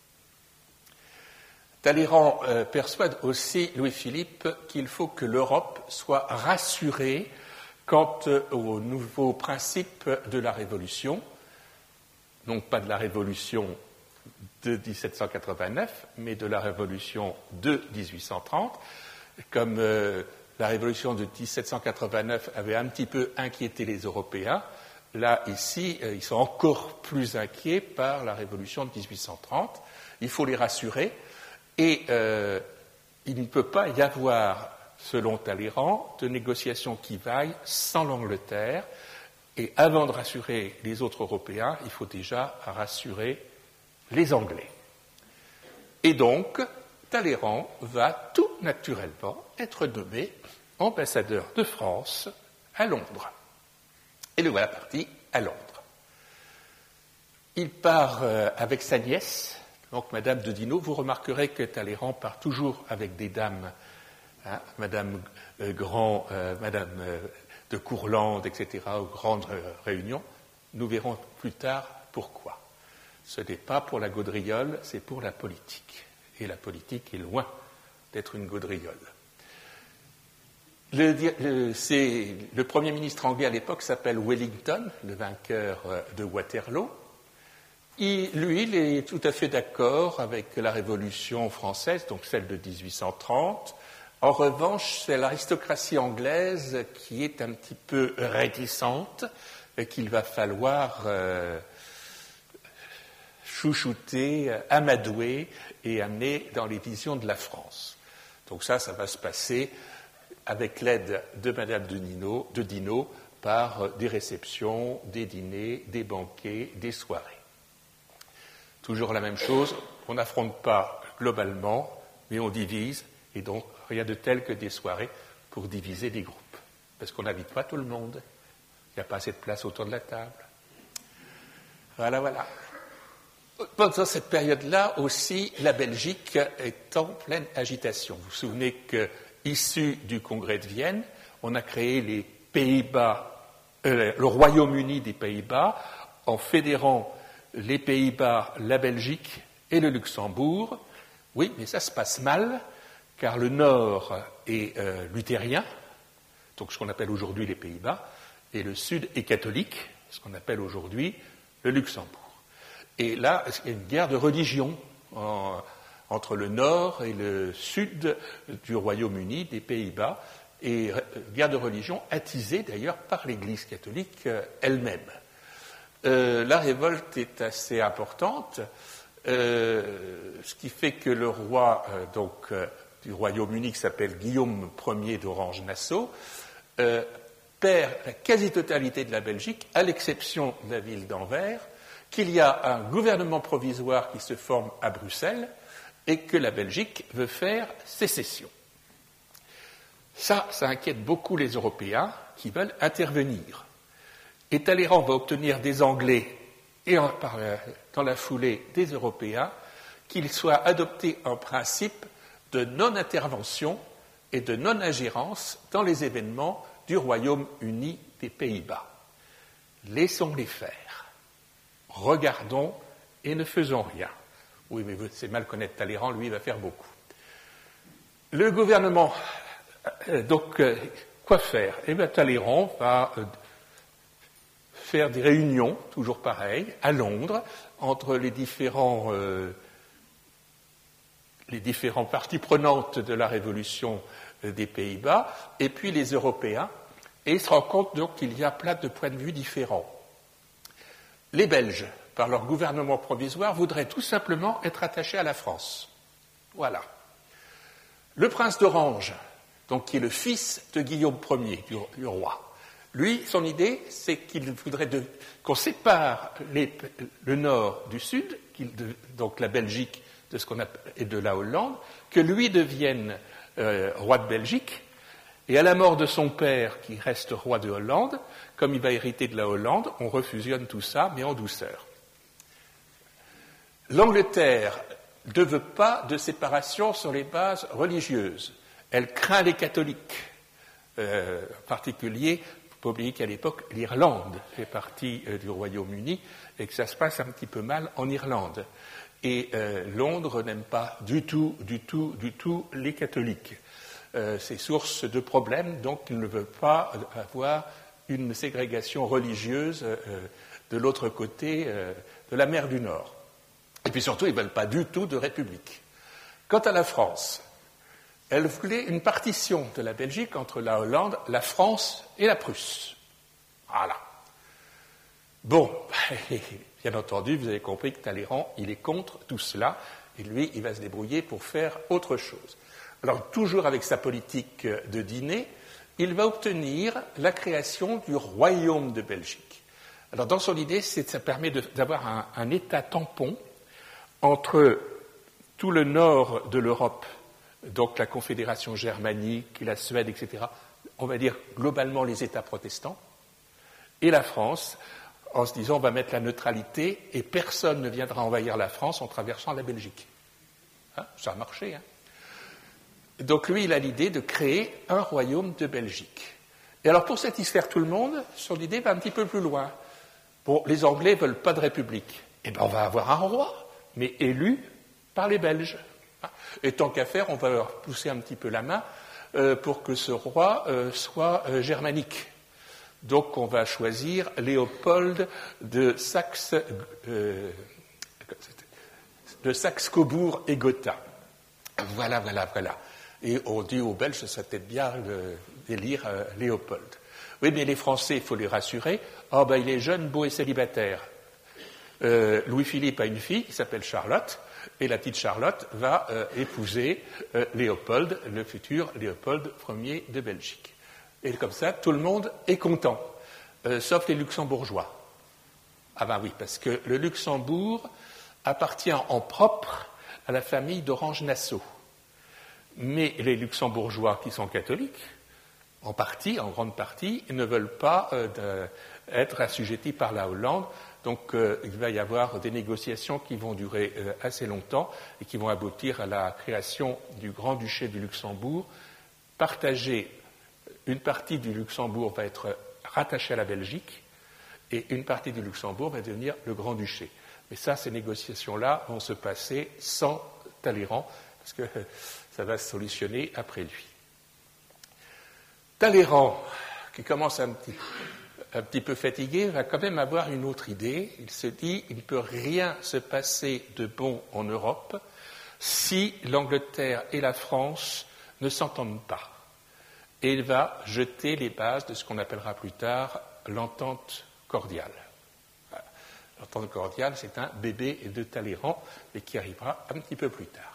Talleyrand euh, persuade aussi Louis-Philippe qu'il faut que l'Europe soit rassurée quant aux nouveaux principes de la Révolution, non pas de la Révolution de dix-sept cent quatre-vingt-neuf, mais de la Révolution de dix-huit cent trente. Comme euh, la Révolution de dix-sept cent quatre-vingt-neuf avait un petit peu inquiété les Européens, là, ici, euh, ils sont encore plus inquiets par la Révolution de dix-huit cent trente. Il faut les rassurer. Et euh, il ne peut pas y avoir, selon Talleyrand, de négociations qui vaillent sans l'Angleterre. Et avant de rassurer les autres Européens, il faut déjà rassurer les Anglais. Et donc, Talleyrand va tout naturellement être nommé ambassadeur de France à Londres. Et le voilà parti à Londres. Il part euh, avec sa nièce, donc Madame de Dinaud. Vous remarquerez que Talleyrand part toujours avec des dames, hein, Madame euh, Grand, euh, Madame euh, de Courlande, et cetera, aux grandes euh, réunions. Nous verrons plus tard pourquoi. Ce n'est pas pour la gaudriole, c'est pour la politique. Et la politique est loin d'être une gaudriole. Le, le, c'est, le Premier ministre anglais à l'époque s'appelle Wellington, le vainqueur de Waterloo. Il, lui, il est tout à fait d'accord avec la Révolution française, donc celle de dix-huit cent trente. En revanche, c'est l'aristocratie anglaise qui est un petit peu réticente et qu'il va falloir euh, chouchouter, amadouer et amener dans les visions de la France. Donc ça, ça va se passer avec l'aide de Madame de Dinaud, de Dinaud par des réceptions, des dîners, des banquets, des soirées. Toujours la même chose, on n'affronte pas globalement, mais on divise, et donc rien de tel que des soirées pour diviser des groupes. Parce qu'on n'habite pas tout le monde, il n'y a pas assez de place autour de la table. Voilà, voilà. Pendant cette période-là aussi, la Belgique est en pleine agitation. Vous vous souvenez que, issu du Congrès de Vienne, on a créé les Pays-Bas, euh, le Royaume-Uni des Pays-Bas, en fédérant les Pays-Bas, la Belgique et le Luxembourg. Oui, mais ça se passe mal, car le Nord est euh, luthérien, donc ce qu'on appelle aujourd'hui les Pays-Bas, et le Sud est catholique, ce qu'on appelle aujourd'hui le Luxembourg. Et là, il y a une guerre de religion en, entre le Nord et le Sud du Royaume-Uni, des Pays-Bas, et euh, guerre de religion attisée d'ailleurs par l'Église catholique euh, elle-même. Euh, la révolte est assez importante, euh, ce qui fait que le roi euh, donc, euh, du Royaume-Uni, qui s'appelle Guillaume Ier d'Orange-Nassau, euh, perd la quasi-totalité de la Belgique, à l'exception de la ville d'Anvers, qu'il y a un gouvernement provisoire qui se forme à Bruxelles et que la Belgique veut faire sécession. Ça, ça inquiète beaucoup les Européens qui veulent intervenir. Et Talleyrand va obtenir des Anglais et en, par, dans la foulée des Européens qu'il soit adopté un principe de non-intervention et de non-ingérence dans les événements du Royaume-Uni des Pays-Bas. Laissons-les faire. Regardons et ne faisons rien. Oui, mais c'est mal connaître Talleyrand, lui, il va faire beaucoup. Le gouvernement, euh, donc, euh, quoi faire? Eh bien, Talleyrand va euh, faire des réunions, toujours pareilles, à Londres, entre les différents, euh, les différents parties prenantes de la Révolution euh, des Pays-Bas, et puis les Européens, et il se rend compte donc qu'il y a plein de points de vue différents. Les Belges, par leur gouvernement provisoire, voudraient tout simplement être attachés à la France. Voilà. Le prince d'Orange, donc qui est le fils de Guillaume Ier, du, du roi, lui, son idée, c'est qu'il voudrait de, qu'on sépare les, le nord du sud, de, donc la Belgique de ce qu'on appelle, et de la Hollande, que lui devienne euh, roi de Belgique, et à la mort de son père, qui reste roi de Hollande, comme il va hériter de la Hollande, on refusionne tout ça, mais en douceur. L'Angleterre ne veut pas de séparation sur les bases religieuses. Elle craint les catholiques. Euh, en particulier, il ne faut pas oublier qu'à l'époque, l'Irlande fait partie euh, du Royaume-Uni et que ça se passe un petit peu mal en Irlande. Et euh, Londres n'aime pas du tout, du tout, du tout les catholiques. Euh, c'est source de problèmes, donc il ne veut pas avoir une ségrégation religieuse euh, de l'autre côté euh, de la mer du Nord. Et puis surtout, ils ne veulent pas du tout de république. Quant à la France, elle voulait une partition de la Belgique entre la Hollande, la France et la Prusse. Voilà. Bon, bien entendu, vous avez compris que Talleyrand, il est contre tout cela, et lui, il va se débrouiller pour faire autre chose. Alors, toujours avec sa politique de dîner, il va obtenir la création du Royaume de Belgique. Alors, dans son idée, c'est, ça permet de, d'avoir un, un État tampon entre tout le nord de l'Europe, donc la Confédération germanique, la Suède, et cetera, on va dire globalement les États protestants, et la France, en se disant on va mettre la neutralité et personne ne viendra envahir la France en traversant la Belgique. Hein, ça a marché. Hein. Donc lui, il a l'idée de créer un royaume de Belgique. Et alors pour satisfaire tout le monde, son idée va un petit peu plus loin. Bon, les Anglais ne veulent pas de république. Eh bien, on va avoir un roi, mais élu par les Belges. Et tant qu'à faire, on va leur pousser un petit peu la main euh, pour que ce roi euh, soit euh, germanique. Donc, on va choisir Léopold de Saxe, euh, de Saxe-Cobourg et Gotha. Voilà, voilà, voilà. Et on dit aux Belges, ce serait peut-être bien euh, d'élire euh, Léopold. Oui, mais les Français, il faut les rassurer. Oh, ben, il est jeune, beau et célibataire. Euh, Louis-Philippe a une fille qui s'appelle Charlotte, et la petite Charlotte va euh, épouser euh, Léopold, le futur Léopold Ier de Belgique. Et comme ça, tout le monde est content, euh, sauf les Luxembourgeois. Ah ben oui, parce que le Luxembourg appartient en propre à la famille d'Orange-Nassau. Mais les Luxembourgeois qui sont catholiques, en partie, en grande partie, ne veulent pas euh, de, être assujettis par la Hollande. Donc euh, il va y avoir des négociations qui vont durer euh, assez longtemps et qui vont aboutir à la création du Grand-Duché du Luxembourg. Partagé, une partie du Luxembourg va être rattachée à la Belgique et une partie du Luxembourg va devenir le Grand-Duché. Mais ça, ces négociations-là vont se passer sans Talleyrand, parce que euh, ça va se solutionner après lui. Talleyrand, qui commence un petit, un petit peu fatigué, va quand même avoir une autre idée. Il se dit qu'il ne peut rien se passer de bon en Europe si l'Angleterre et la France ne s'entendent pas. Et il va jeter les bases de ce qu'on appellera plus tard l'entente cordiale. Voilà. L'entente cordiale, c'est un bébé de Talleyrand, mais qui arrivera un petit peu plus tard.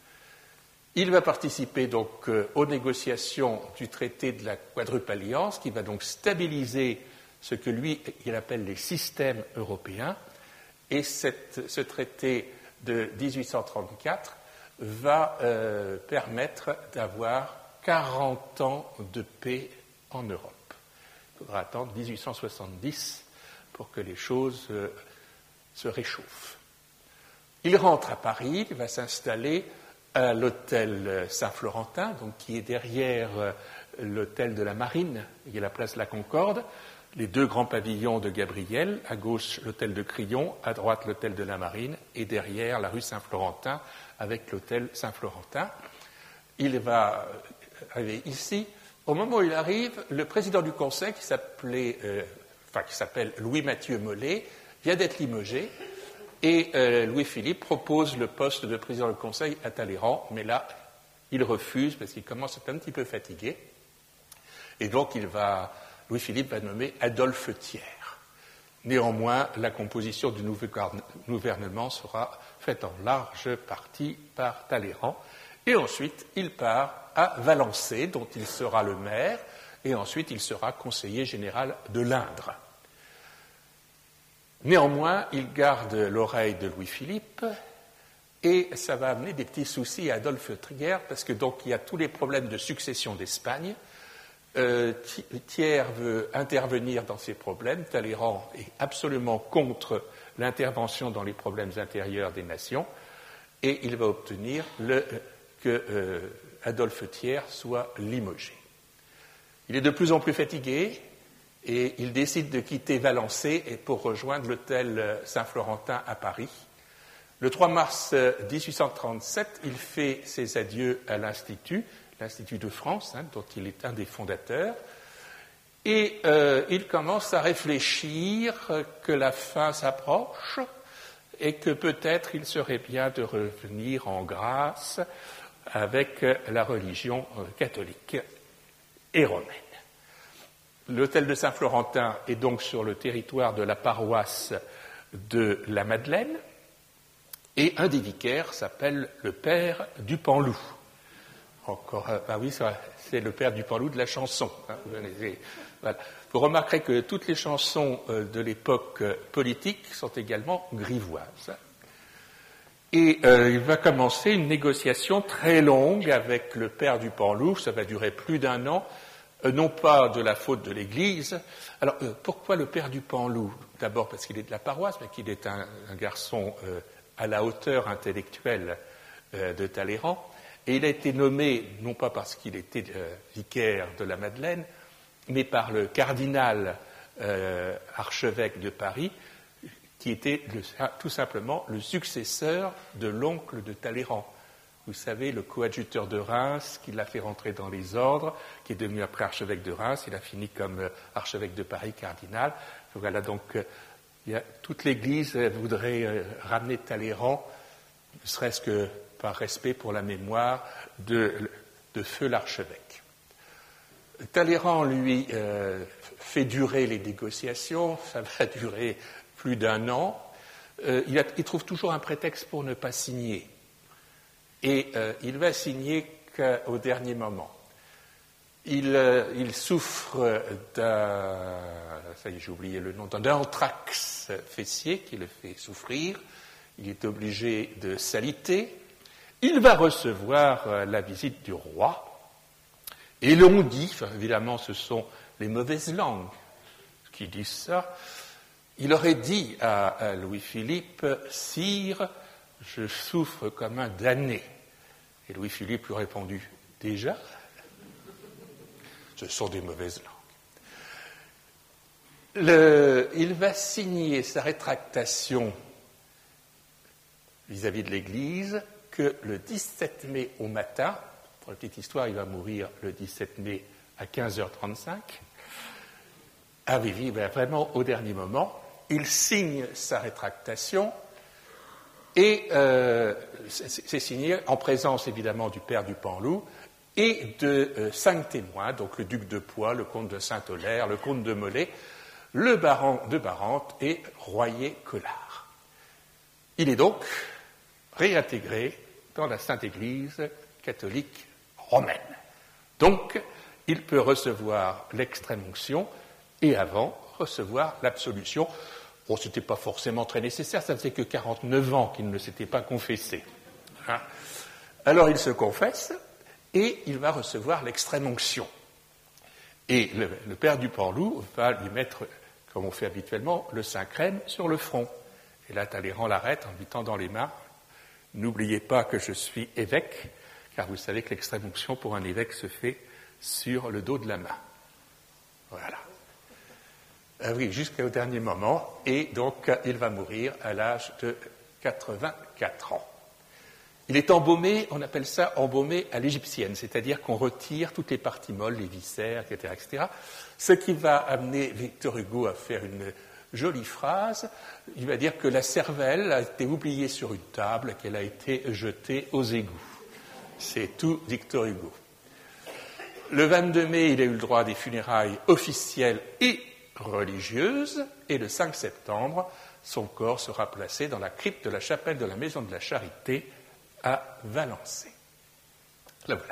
Il va participer donc euh, aux négociations du traité de la Quadruple Alliance, qui va donc stabiliser ce que lui, il appelle les systèmes européens. Et cette, ce traité de dix-huit cent trente-quatre va euh, permettre d'avoir quarante ans de paix en Europe. Il faudra attendre dix-huit cent soixante-dix pour que les choses euh, se réchauffent. Il rentre à Paris, il va s'installer à l'hôtel Saint-Florentin, donc qui est derrière l'hôtel de la Marine, il y a la place de la Concorde, les deux grands pavillons de Gabriel, à gauche l'hôtel de Crillon, à droite l'hôtel de la Marine, et derrière la rue Saint-Florentin avec l'hôtel Saint-Florentin. Il va arriver ici. Au moment où il arrive, le président du Conseil, qui s'appelait, euh, enfin qui s'appelle Louis-Mathieu Molé, vient d'être limogé. Et euh, Louis-Philippe propose le poste de président du Conseil à Talleyrand, mais là, il refuse parce qu'il commence à être un petit peu fatigué. Et donc, il va, Louis-Philippe va nommer Adolphe Thiers. Néanmoins, la composition du nouveau gouvernement sera faite en large partie par Talleyrand. Et ensuite, il part à Valençay, dont il sera le maire, et ensuite, il sera conseiller général de l'Indre. Néanmoins, il garde l'oreille de Louis-Philippe et ça va amener des petits soucis à Adolphe Thiers parce que donc il y a tous les problèmes de succession d'Espagne. Euh, Thiers veut intervenir dans ces problèmes. Talleyrand est absolument contre l'intervention dans les problèmes intérieurs des nations et il va obtenir le, que euh, Adolphe Thiers soit limogé. Il est de plus en plus fatigué. Et il décide de quitter Valençay pour rejoindre l'hôtel Saint-Florentin à Paris. Le trois mars dix-huit cent trente-sept, il fait ses adieux à l'Institut, l'Institut de France, hein, dont il est un des fondateurs. Et euh, il commence à réfléchir que la fin s'approche et que peut-être il serait bien de revenir en grâce avec la religion catholique et romaine. L'hôtel de Saint-Florentin est donc sur le territoire de la paroisse de la Madeleine et un des vicaires s'appelle le père Dupanloup. Encore, ah oui, c'est le père Dupanloup de la chanson. Hein, voilà. Vous remarquerez que toutes les chansons de l'époque politique sont également grivoises. Et euh, il va commencer une négociation très longue avec le père du Panloup, ça va durer plus d'un an, euh, non pas de la faute de l'Église. Alors, euh, pourquoi le père du Panloup? D'abord parce qu'il est de la paroisse, mais qu'il est un, un garçon euh, à la hauteur intellectuelle euh, de Talleyrand. Et il a été nommé, non pas parce qu'il était euh, vicaire de la Madeleine, mais par le cardinal euh, archevêque de Paris, qui était le, tout simplement le successeur de l'oncle de Talleyrand. Vous savez, le coadjuteur de Reims, qui l'a fait rentrer dans les ordres, qui est devenu après archevêque de Reims, il a fini comme euh, archevêque de Paris, cardinal. Voilà, donc euh, il y a, toute l'Église euh, voudrait euh, ramener Talleyrand, ne serait-ce que par respect pour la mémoire de, de feu l'archevêque. Talleyrand, lui, euh, fait durer les négociations, ça va durer plus d'un an. Euh, il, a, il trouve toujours un prétexte pour ne pas signer. Et euh, il va signer qu'au dernier moment. Il, euh, il souffre d'un, ça y est, j'ai oublié le nom, d'un anthrax fessier qui le fait souffrir. Il est obligé de s'aliter. Il va recevoir euh, la visite du roi. Et l'on dit, enfin, évidemment ce sont les mauvaises langues qui disent ça, il aurait dit à, à Louis-Philippe, « Sire, je souffre comme un damné. » Et Louis-Philippe lui a répondu, « Déjà ? Ce sont des mauvaises langues. » Le, il va signer sa rétractation vis-à-vis de l'Église que le dix-sept mai au matin, pour la petite histoire, il va mourir le dix-sept mai à quinze heures trente-cinq, ah oui, il va vraiment au dernier moment, il signe sa rétractation et euh, c'est signé en présence évidemment du père du Panloup et de euh, cinq témoins, donc le duc de Poix, le comte de Saint-Aulaire, le comte de Molay, le baron de Barante et Royer-Collard. Il est donc réintégré dans la Sainte Église catholique romaine. Donc, il peut recevoir l'extrême-onction et avant recevoir l'absolution. Bon, ce n'était pas forcément très nécessaire, ça ne faisait que quarante-neuf ans qu'il ne s'était pas confessé. Hein. Alors il se confesse et il va recevoir l'extrême-onction. Et le, le père du Panloup va lui mettre, comme on fait habituellement, le Saint-Crème sur le front. Et là, Talleyrand l'arrête en lui tendant les mains. N'oubliez pas que je suis évêque, car vous savez que l'extrême-onction pour un évêque se fait sur le dos de la main. Voilà. Ah oui, jusqu'au dernier moment, et donc il va mourir à l'âge de quatre-vingt-quatre ans. Il est embaumé, on appelle ça embaumé à l'égyptienne, c'est-à-dire qu'on retire toutes les parties molles, les viscères, et cetera, et cetera. Ce qui va amener Victor Hugo à faire une jolie phrase. Il va dire que la cervelle a été oubliée sur une table, qu'elle a été jetée aux égouts. C'est tout Victor Hugo. Le vingt-deux mai, il a eu le droit à des funérailles officielles et religieuses, et le cinq septembre, son corps sera placé dans la crypte de la chapelle de la Maison de la Charité à Valençay. Là voilà.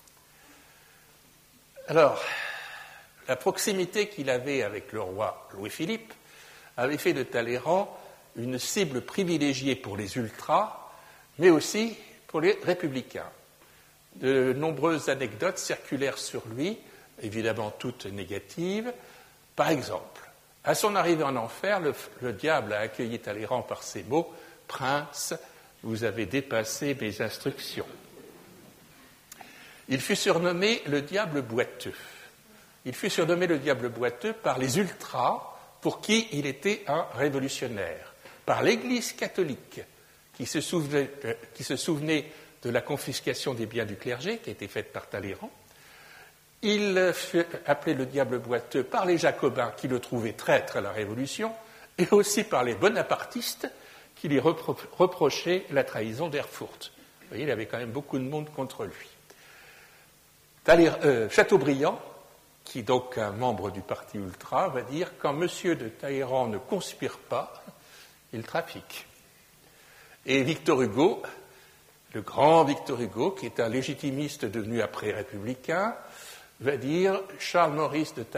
Alors, la proximité qu'il avait avec le roi Louis-Philippe avait fait de Talleyrand une cible privilégiée pour les ultras, mais aussi pour les républicains. De nombreuses anecdotes circulèrent sur lui, évidemment toutes négatives. Par exemple, à son arrivée en enfer, le, le diable a accueilli Talleyrand par ces mots « Prince, vous avez dépassé mes instructions ». Il fut surnommé le diable boiteux. Il fut surnommé le diable boiteux par les ultras, pour qui il était un révolutionnaire, par l'Église catholique, qui se souvenait, euh, qui se souvenait de la confiscation des biens du clergé, qui a été faite par Talleyrand. Il fut appelé le diable boiteux par les jacobins qui le trouvaient traître à la Révolution, et aussi par les bonapartistes qui lui repro- reprochaient la trahison d'Erfurt. Vous voyez, il avait quand même beaucoup de monde contre lui. Talleyrand, euh, Chateaubriand, qui donc un membre du parti ultra, va dire « Quand M. de Talleyrand ne conspire pas, il trafique ». Et Victor Hugo, le grand Victor Hugo, qui est un légitimiste devenu après républicain, va dire « Charles-Maurice de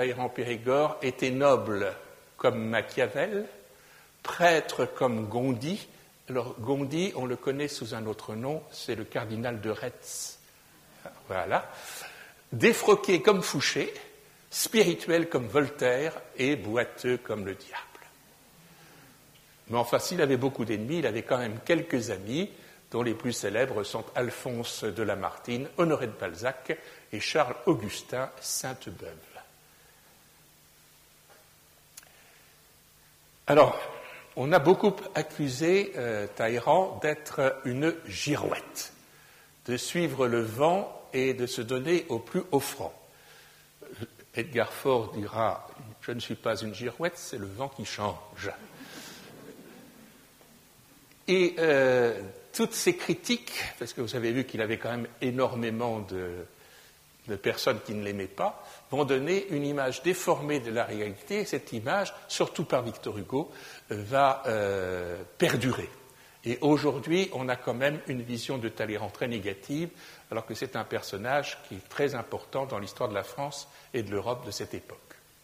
Talleyrand-Périgord était noble comme Machiavel, prêtre comme Gondi Alors, Gondi, on le connaît sous un autre nom, c'est le cardinal de Retz. Voilà. Défroqué comme Fouché, spirituel comme Voltaire et boiteux comme le diable. Mais enfin, s'il avait beaucoup d'ennemis, il avait quand même quelques amis, dont les plus célèbres sont Alphonse de Lamartine, Honoré de Balzac et Charles-Augustin Sainte-Beuve. Alors, on a beaucoup accusé euh, Talleyrand d'être une girouette, de suivre le vent et de se donner au plus offrant. Edgar Faure dira « Je ne suis pas une girouette, c'est le vent qui change ». Et euh, toutes ces critiques, parce que vous avez vu qu'il avait quand même énormément de, de personnes qui ne l'aimaient pas, vont donner une image déformée de la réalité, et cette image, surtout par Victor Hugo, va euh, perdurer. Et aujourd'hui, on a quand même une vision de Talleyrand très négative, alors que c'est un personnage qui est très important dans l'histoire de la France et de l'Europe de cette époque.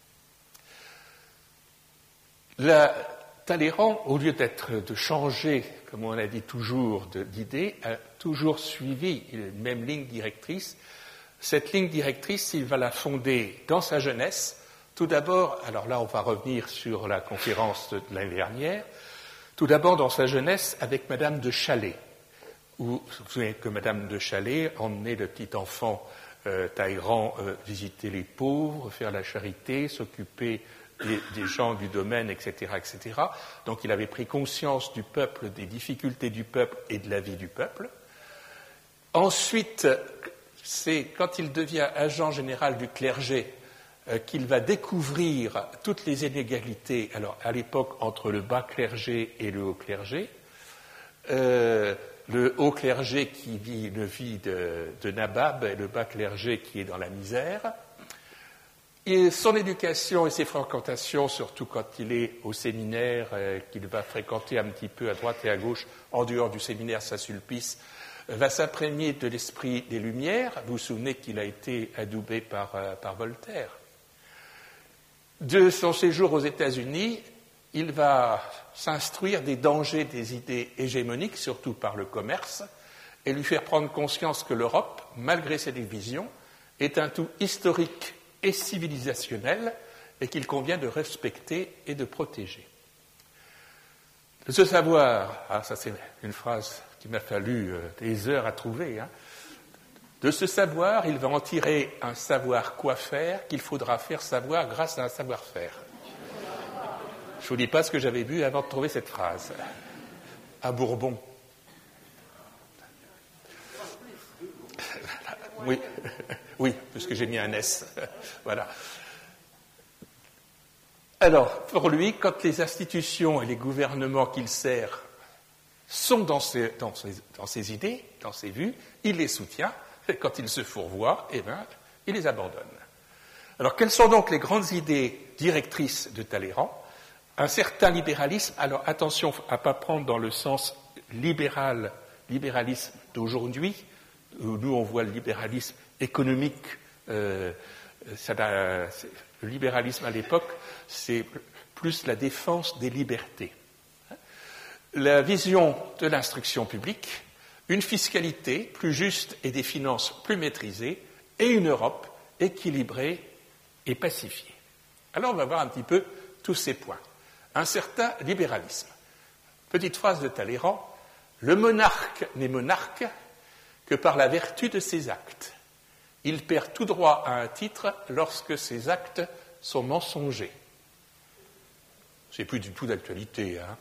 La, Talleyrand, au lieu d'être, de changer, comme on a dit toujours, de, d'idée, a toujours suivi une même ligne directrice. Cette ligne directrice, il va la fonder dans sa jeunesse. Tout d'abord, alors là, on va revenir sur la conférence de l'année dernière. Tout d'abord, dans sa jeunesse, avec Madame de Chalais, où vous vous souvenez que Madame de Chalais emmenait le petit enfant euh, Talleyrand euh, visiter les pauvres, faire la charité, s'occuper des, des gens du domaine, et cetera, et cetera. Donc, il avait pris conscience du peuple, des difficultés du peuple et de la vie du peuple. Ensuite, c'est quand il devient agent général du clergé euh, qu'il va découvrir toutes les inégalités, alors à l'époque, entre le bas clergé et le haut clergé. Euh, le haut clergé qui vit une vie de, de nabab et le bas clergé qui est dans la misère. Et son éducation et ses fréquentations, surtout quand il est au séminaire, euh, qu'il va fréquenter un petit peu à droite et à gauche, en dehors du séminaire Saint-Sulpice, euh, va s'imprégner de l'esprit des Lumières. Vous vous souvenez qu'il a été adoubé par, euh, par Voltaire. De son séjour aux États-Unis, il va s'instruire des dangers des idées hégémoniques, surtout par le commerce, et lui faire prendre conscience que l'Europe, malgré ses divisions, est un tout historique et civilisationnel, et qu'il convient de respecter et de protéger. De ce savoir, ah, ça c'est une phrase qui m'a fallu euh, des heures à trouver, hein. De ce savoir, il va en tirer un savoir quoi faire qu'il faudra faire savoir grâce à un savoir-faire. Je ne vous dis pas ce que j'avais vu avant de trouver cette phrase. À Bourbon. Oui, oui, puisque j'ai mis un S. Voilà. Alors, pour lui, quand les institutions et les gouvernements qu'il sert sont dans ses, dans ses, dans ses idées, dans ses vues, il les soutient. Et quand ils se fourvoient, eh bien, il les abandonne. Alors, quelles sont donc les grandes idées directrices de Talleyrand ? Un certain libéralisme, alors attention à ne pas prendre dans le sens libéral, libéralisme d'aujourd'hui, où nous on voit le libéralisme économique, euh, ça a, le libéralisme à l'époque, c'est plus la défense des libertés. La vision de l'instruction publique, une fiscalité plus juste et des finances plus maîtrisées, et une Europe équilibrée et pacifiée. Alors on va voir un petit peu tous ces points. Un certain libéralisme. Petite phrase de Talleyrand, le monarque n'est monarque que par la vertu de ses actes. Il perd tout droit à un titre lorsque ses actes sont mensongers. C'est plus du tout d'actualité, hein.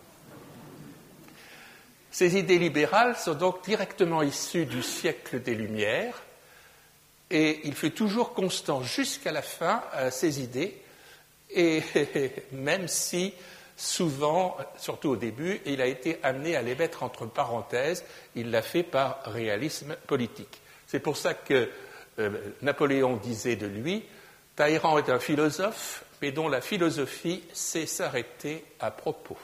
Ces idées libérales sont donc directement issues du siècle des Lumières et il fut toujours constant jusqu'à la fin à ces idées et même si souvent, surtout au début, il a été amené à les mettre entre parenthèses, il l'a fait par réalisme politique. C'est pour ça que euh, Napoléon disait de lui, Talleyrand est un philosophe, mais dont la philosophie sait s'arrêter à propos.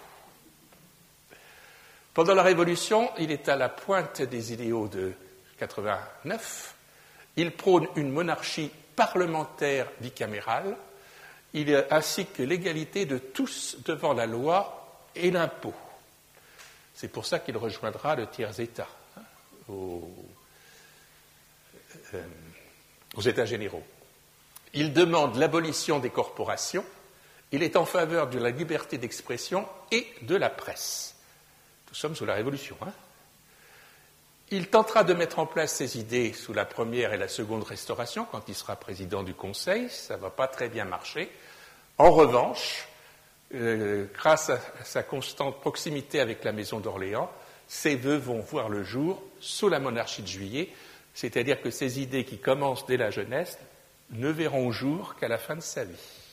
Pendant la Révolution, il est à la pointe des idéaux de quatre-vingt-neuf. Il prône une monarchie parlementaire bicamérale, il, ainsi que l'égalité de tous devant la loi et l'impôt. C'est pour ça qu'il rejoindra le tiers-État hein, aux, euh, aux États généraux. Il demande l'abolition des corporations. Il est en faveur de la liberté d'expression et de la presse. Nous sommes sous la Révolution. Hein. Il tentera de mettre en place ses idées sous la première et la seconde Restauration, quand il sera président du Conseil. Ça ne va pas très bien marcher. En revanche, euh, grâce à sa constante proximité avec la Maison d'Orléans, ses vœux vont voir le jour sous la monarchie de Juillet, c'est-à-dire que ses idées qui commencent dès la jeunesse ne verront jour qu'à la fin de sa vie.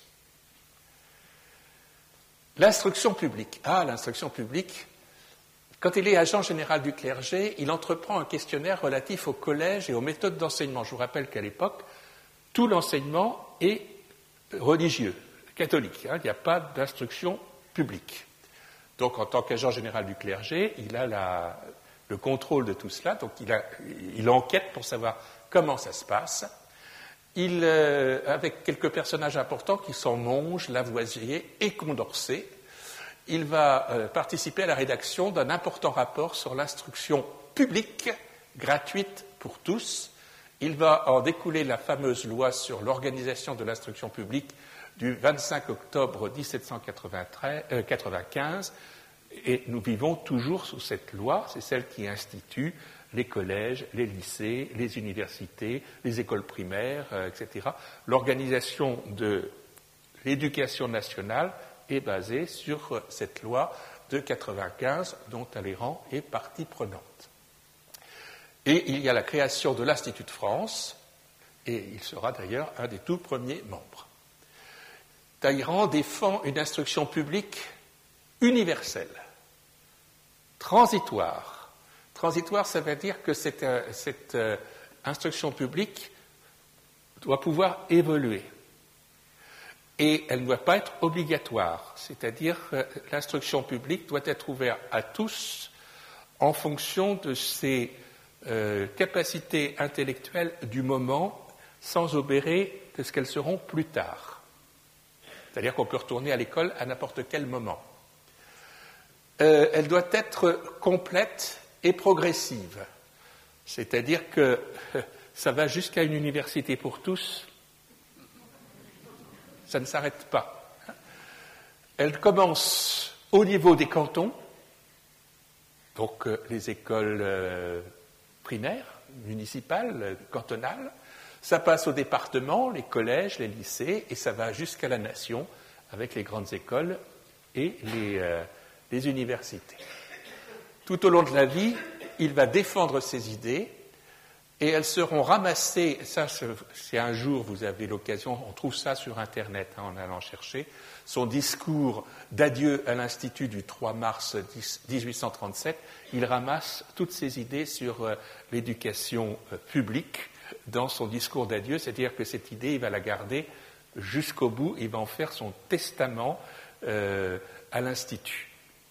L'instruction publique. Ah, l'instruction publique. Quand il est agent général du clergé, il entreprend un questionnaire relatif au collège et aux méthodes d'enseignement. Je vous rappelle qu'à l'époque, tout l'enseignement est religieux, catholique. Hein, il n'y a pas d'instruction publique. Donc, en tant qu'agent général du clergé, il a la, le contrôle de tout cela. Donc, il, a, il enquête pour savoir comment ça se passe. Il, euh, avec quelques personnages importants qui sont Monge, Lavoisier et Condorcet, il va euh, participer à la rédaction d'un important rapport sur l'instruction publique, gratuite pour tous. Il va en découler la fameuse loi sur l'organisation de l'instruction publique du vingt-cinq octobre dix-sept cent quatre-vingt-quinze, et nous vivons toujours sous cette loi, c'est celle qui institue les collèges, les lycées, les universités, les écoles primaires, euh, et cetera. L'organisation de l'éducation nationale est basée sur cette loi de quatre-vingt-quinze dont Talleyrand est partie prenante. Et il y a la création de l'Institut de France, et il sera d'ailleurs un des tout premiers membres. Talleyrand défend une instruction publique universelle, transitoire. Transitoire, ça veut dire que cette, euh, cette euh, instruction publique doit pouvoir évoluer. Et elle ne doit pas être obligatoire, c'est-à-dire que l'instruction publique doit être ouverte à tous en fonction de ses euh, capacités intellectuelles du moment, sans obérer de ce qu'elles seront plus tard. C'est-à-dire qu'on peut retourner à l'école à n'importe quel moment. Euh, elle doit être complète et progressive, c'est-à-dire que ça va jusqu'à une université pour tous. Ça ne s'arrête pas. Elle commence au niveau des cantons, donc euh, les écoles euh, primaires, municipales, euh, cantonales. Ça passe au département, les collèges, les lycées, et ça va jusqu'à la nation, avec les grandes écoles et les, euh, les universités. Tout au long de la vie, il va défendre ses idées, et elles seront ramassées, ça c'est un jour, vous avez l'occasion, on trouve ça sur Internet hein, en allant chercher, son discours d'adieu à l'Institut du trois mars dix-huit cent trente-sept, il ramasse toutes ses idées sur euh, l'éducation euh, publique dans son discours d'adieu, c'est-à-dire que cette idée, il va la garder jusqu'au bout, il va en faire son testament euh, à l'Institut.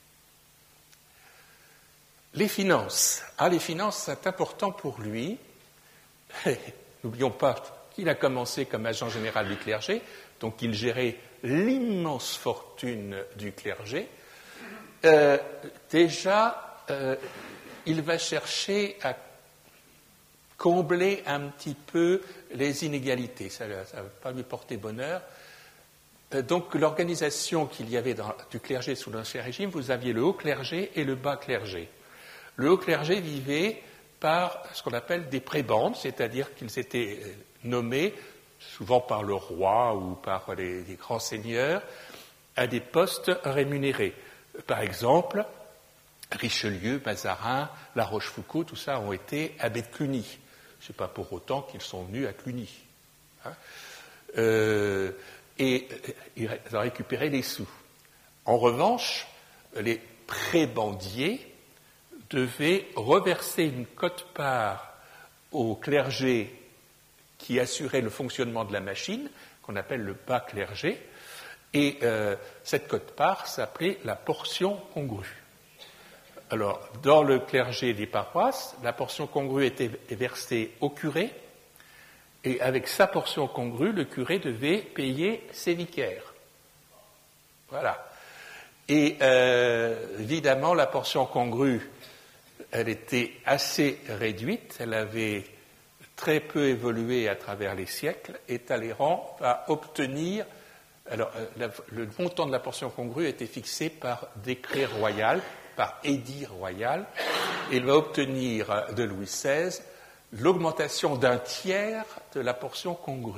Les finances. Ah, les finances, c'est important pour lui. N'oublions pas qu'il a commencé comme agent général du clergé, donc il gérait l'immense fortune du clergé. Euh, déjà, euh, il va chercher à combler un petit peu les inégalités. Ça ne va pas lui porter bonheur. Euh, donc, l'organisation qu'il y avait dans, du clergé sous l'Ancien Régime, vous aviez le haut clergé et le bas clergé. Le haut clergé vivait par ce qu'on appelle des prébendes, c'est-à-dire qu'ils étaient nommés, souvent par le roi ou par les, les grands seigneurs, à des postes rémunérés. Par exemple, Richelieu, Mazarin, La Rochefoucauld, tout ça ont été abbés de Cluny. Ce n'est pas pour autant qu'ils sont venus à Cluny. Hein. Euh, et ils ont récupéré les sous. En revanche, les prébendiers devait reverser une quote-part au clergé qui assurait le fonctionnement de la machine, qu'on appelle le bas clergé, et euh, cette quote-part s'appelait la portion congrue. Alors, dans le clergé des paroisses, la portion congrue était versée au curé, et avec sa portion congrue, le curé devait payer ses vicaires. Voilà. Et euh, évidemment, la portion congrue, elle était assez réduite, elle avait très peu évolué à travers les siècles, et Talleyrand va obtenir, alors la, le montant de la portion congrue a été fixé par décret royal, par édit royal, et il va obtenir de Louis seize l'augmentation d'un tiers de la portion congrue.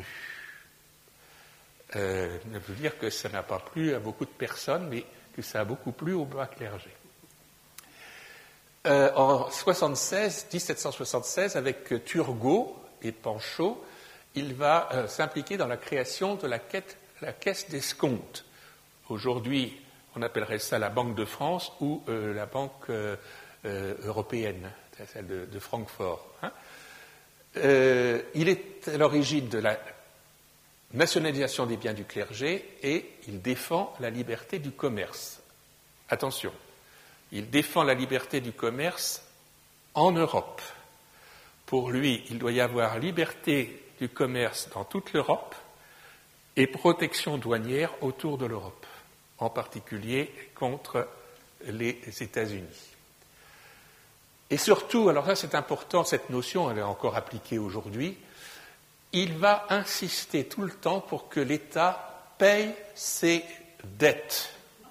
Euh, ça veut dire que ça n'a pas plu à beaucoup de personnes, mais que ça a beaucoup plu au bas clergé. Euh, en soixante-seize, dix-sept cent soixante-seize, avec Turgot et Panchaud, il va euh, s'impliquer dans la création de la, quête, la caisse d'escompte. Aujourd'hui, on appellerait ça la Banque de France ou euh, la Banque euh, euh, européenne, celle de, de Francfort. Hein. Euh, il est à l'origine de la nationalisation des biens du clergé et il défend la liberté du commerce. Attention, il défend la liberté du commerce en Europe. Pour lui, il doit y avoir liberté du commerce dans toute l'Europe et protection douanière autour de l'Europe, en particulier contre les États-Unis. Et surtout, alors ça c'est important, cette notion, elle est encore appliquée aujourd'hui, il va insister tout le temps pour que l'État paye ses dettes.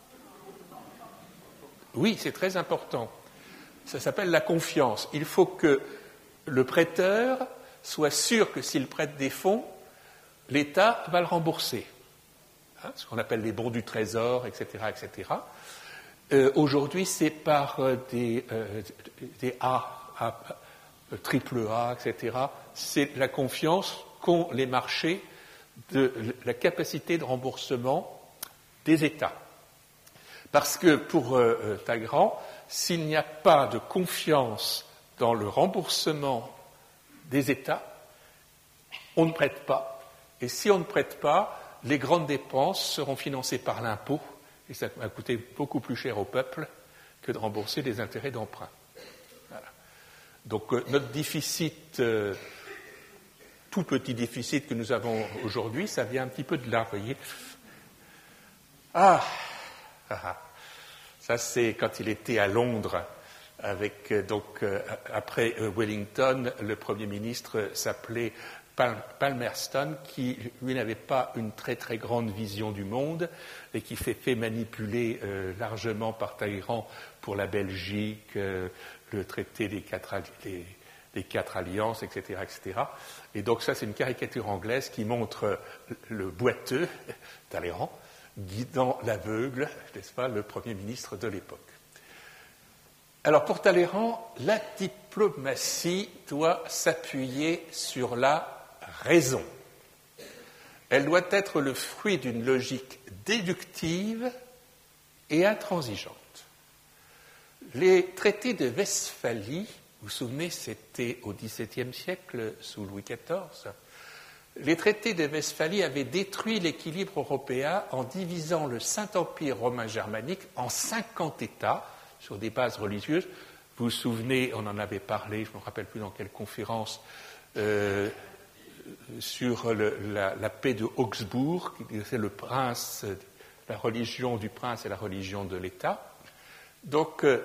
Oui, c'est très important. Ça s'appelle la confiance. Il faut que le prêteur soit sûr que s'il prête des fonds, l'État va le rembourser. Hein, ce qu'on appelle les bons du trésor, et cetera, et cetera. Euh, aujourd'hui, c'est par euh, des, euh, des A, A, triple A, et cetera. C'est la confiance qu'ont les marchés de la capacité de remboursement des États. Parce que pour euh, Talleyrand, s'il n'y a pas de confiance dans le remboursement des États, on ne prête pas. Et si on ne prête pas, les grandes dépenses seront financées par l'impôt, et ça va coûter beaucoup plus cher au peuple que de rembourser des intérêts d'emprunt. Voilà. Donc euh, notre déficit, euh, tout petit déficit que nous avons aujourd'hui, ça vient un petit peu de là, vous voyez. Ah, ah, ah. Ça c'est quand il était à Londres, avec euh, donc euh, après euh, Wellington, le Premier ministre s'appelait Pal- Palmerston, qui lui n'avait pas une très très grande vision du monde et qui s'est fait manipuler euh, largement par Talleyrand pour la Belgique, euh, le traité des quatre, des, des quatre alliances, et cetera, et cetera. Et donc ça c'est une caricature anglaise qui montre le boiteux Talleyrand guidant l'aveugle, n'est-ce pas, le Premier ministre de l'époque. Alors pour Talleyrand, la diplomatie doit s'appuyer sur la raison. Elle doit être le fruit d'une logique déductive et intransigeante. Les traités de Westphalie, vous vous souvenez, c'était au dix-septième siècle, sous Louis quatorze, les traités de Westphalie avaient détruit l'équilibre européen en divisant le Saint-Empire romain germanique en cinquante États sur des bases religieuses. Vous vous souvenez, on en avait parlé, je ne me rappelle plus dans quelle conférence, euh, sur le, la, la paix de Augsbourg, qui disait le prince, la religion du prince et la religion de l'État. Donc, euh,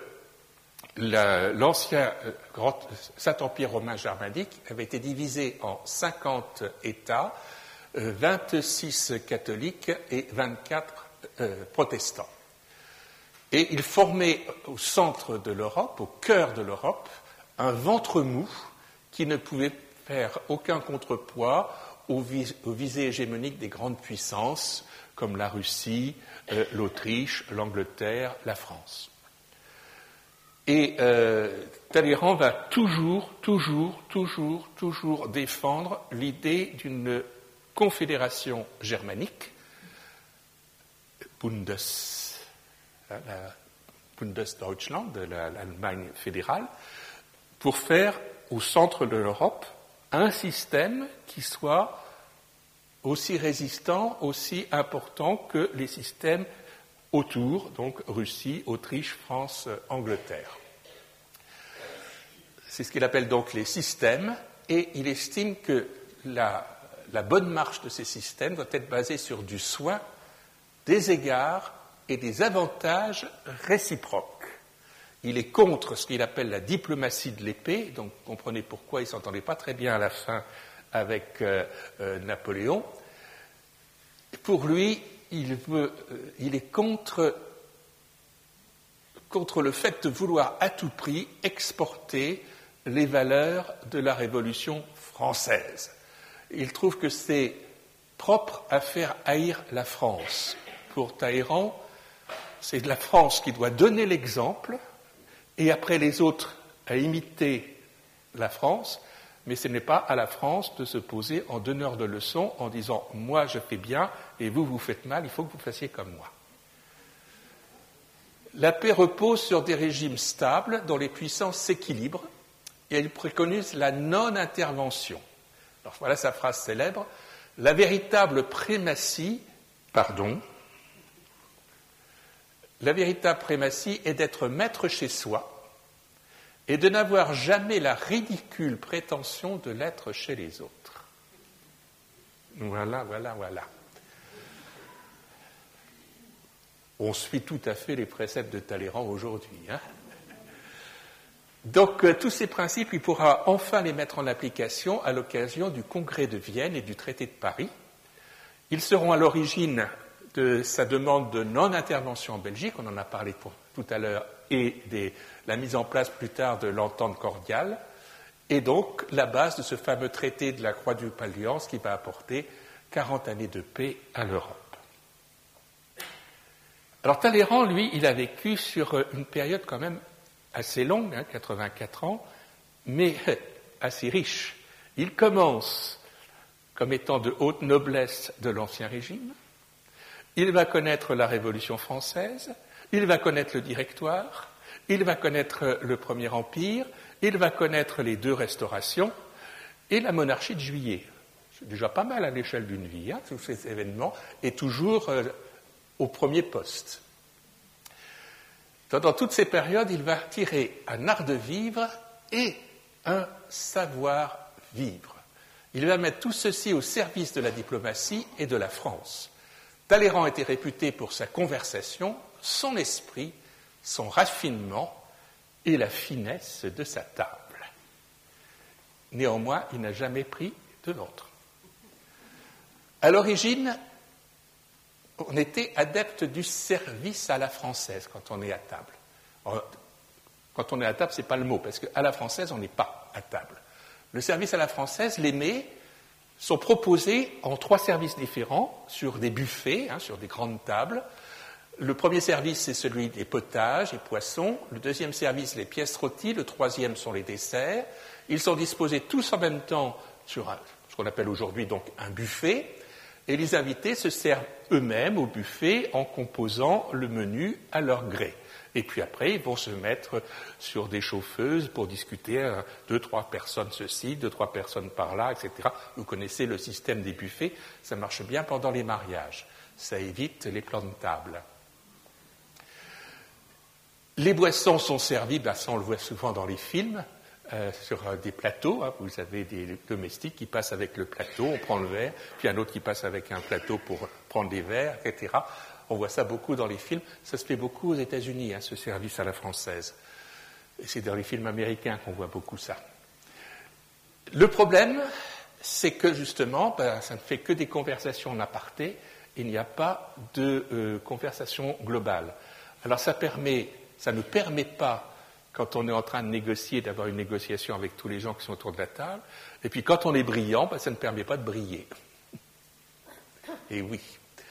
la, l'ancien euh, grand Saint-Empire romain germanique avait été divisé en cinquante États, euh, vingt-six catholiques et vingt-quatre euh, protestants. Et il formait au centre de l'Europe, au cœur de l'Europe, un ventre mou qui ne pouvait faire aucun contrepoids aux, vis- aux visées hégémoniques des grandes puissances comme la Russie, euh, l'Autriche, l'Angleterre, la France. Et euh, Talleyrand va toujours, toujours, toujours, toujours défendre l'idée d'une confédération germanique, Bundes, la Bundesdeutschland, de la, l'Allemagne fédérale, pour faire au centre de l'Europe un système qui soit aussi résistant, aussi important que les systèmes autour, donc Russie, Autriche, France, Angleterre. C'est ce qu'il appelle donc les systèmes, et il estime que la, la bonne marche de ces systèmes doit être basée sur du soin, des égards et des avantages réciproques. Il est contre ce qu'il appelle la diplomatie de l'épée, donc vous comprenez pourquoi il ne s'entendait pas très bien à la fin avec euh, euh, Napoléon. Pour lui, il, veut, euh, il est contre, contre le fait de vouloir à tout prix exporter les valeurs de la Révolution française. Il trouve que c'est propre à faire haïr la France. Pour Talleyrand, c'est la France qui doit donner l'exemple, et après les autres à imiter la France, mais ce n'est pas à la France de se poser en donneur de leçons en disant « moi je fais bien et vous vous faites mal, il faut que vous fassiez comme moi ». La paix repose sur des régimes stables dont les puissances s'équilibrent et elle préconise la non-intervention. Alors voilà sa phrase célèbre, « La véritable primatie, pardon, la véritable primatie est d'être maître chez soi et de n'avoir jamais la ridicule prétention de l'être chez les autres. » Voilà, voilà, voilà. On suit tout à fait les préceptes de Talleyrand aujourd'hui. Hein. Donc, euh, tous ces principes, il pourra enfin les mettre en application à l'occasion du Congrès de Vienne et du Traité de Paris. Ils seront à l'origine de sa demande de non-intervention en Belgique, on en a parlé pour, tout à l'heure, et de la mise en place plus tard de l'entente cordiale, et donc la base de ce fameux traité de la Croix-Duc Alliance qui va apporter quarante années de paix à l'Europe. Alors Talleyrand, lui, il a vécu sur une période quand même assez longue, hein, quatre-vingt-quatre ans, mais assez riche. Il commence comme étant de haute noblesse de l'Ancien Régime. Il va connaître la Révolution française, il va connaître le Directoire, il va connaître le Premier Empire, il va connaître les deux restaurations et la monarchie de Juillet. C'est déjà pas mal à l'échelle d'une vie, hein, tous ces événements, et toujours euh, au premier poste. Dans toutes ces périodes, il va tirer un art de vivre et un savoir-vivre. Il va mettre tout ceci au service de la diplomatie et de la France. Talleyrand était réputé pour sa conversation, son esprit, son raffinement et la finesse de sa table. Néanmoins, il n'a jamais pris de ventre. À l'origine, on était adepte du service à la française quand on est à table. Alors, quand on est à table, ce n'est pas le mot, parce qu'à la française, on n'est pas à table. Le service à la française, les mets sont proposés en trois services différents, sur des buffets, hein, sur des grandes tables. Le premier service, c'est celui des potages et poissons. Le deuxième service, les pièces rôties. Le troisième sont les desserts. Ils sont disposés tous en même temps sur un, ce qu'on appelle aujourd'hui donc un buffet. Et les invités se servent eux-mêmes au buffet en composant le menu à leur gré. Et puis après, ils vont se mettre sur des chauffeuses pour discuter, euh, deux, trois personnes ceci, deux, trois personnes par là, et cetera. Vous connaissez le système des buffets, ça marche bien pendant les mariages. Ça évite les plans de table. Les boissons sont servies, ben ça on le voit souvent dans les films, euh, sur euh, des plateaux. Hein. Vous avez des domestiques qui passent avec le plateau, on prend le verre, puis un autre qui passe avec un plateau pour prendre des verres, et cetera. On voit ça beaucoup dans les films. Ça se fait beaucoup aux États-Unis, hein, ce service à la française. Et c'est dans les films américains qu'on voit beaucoup ça. Le problème, c'est que justement, ben, ça ne fait que des conversations en aparté. Il n'y a pas de euh, conversation globale. Alors ça permet, ça ne permet pas, quand on est en train de négocier, d'avoir une négociation avec tous les gens qui sont autour de la table. Et puis quand on est brillant, ben, ça ne permet pas de briller. Et oui.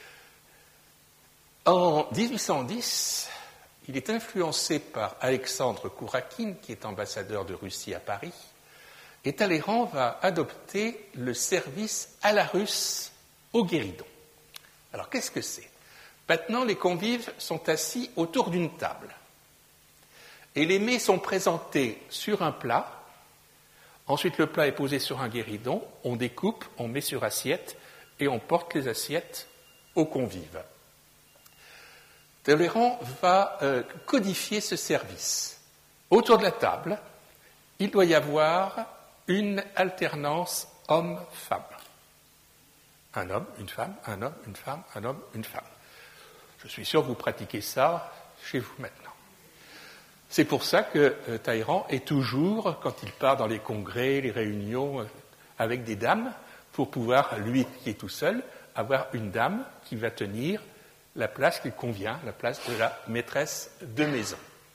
En dix-huit cent dix, il est influencé par Alexandre Kourakine, qui est ambassadeur de Russie à Paris, et Talleyrand va adopter le service à la russe au guéridon. Alors, qu'est-ce que c'est ? Maintenant, les convives sont assis autour d'une table, et les mets sont présentés sur un plat. Ensuite, le plat est posé sur un guéridon, on découpe, on met sur assiette, et on porte les assiettes aux convives. Talleyrand va euh, codifier ce service. Autour de la table, il doit y avoir une alternance homme-femme. Un homme, une femme, un homme, une femme, un homme, une femme. Je suis sûr que vous pratiquez ça chez vous maintenant. C'est pour ça que euh, Talleyrand est toujours, quand il part dans les congrès, les réunions, euh, avec des dames, pour pouvoir, lui qui est tout seul, avoir une dame qui va tenir la place qui convient, la place de la maîtresse de maison.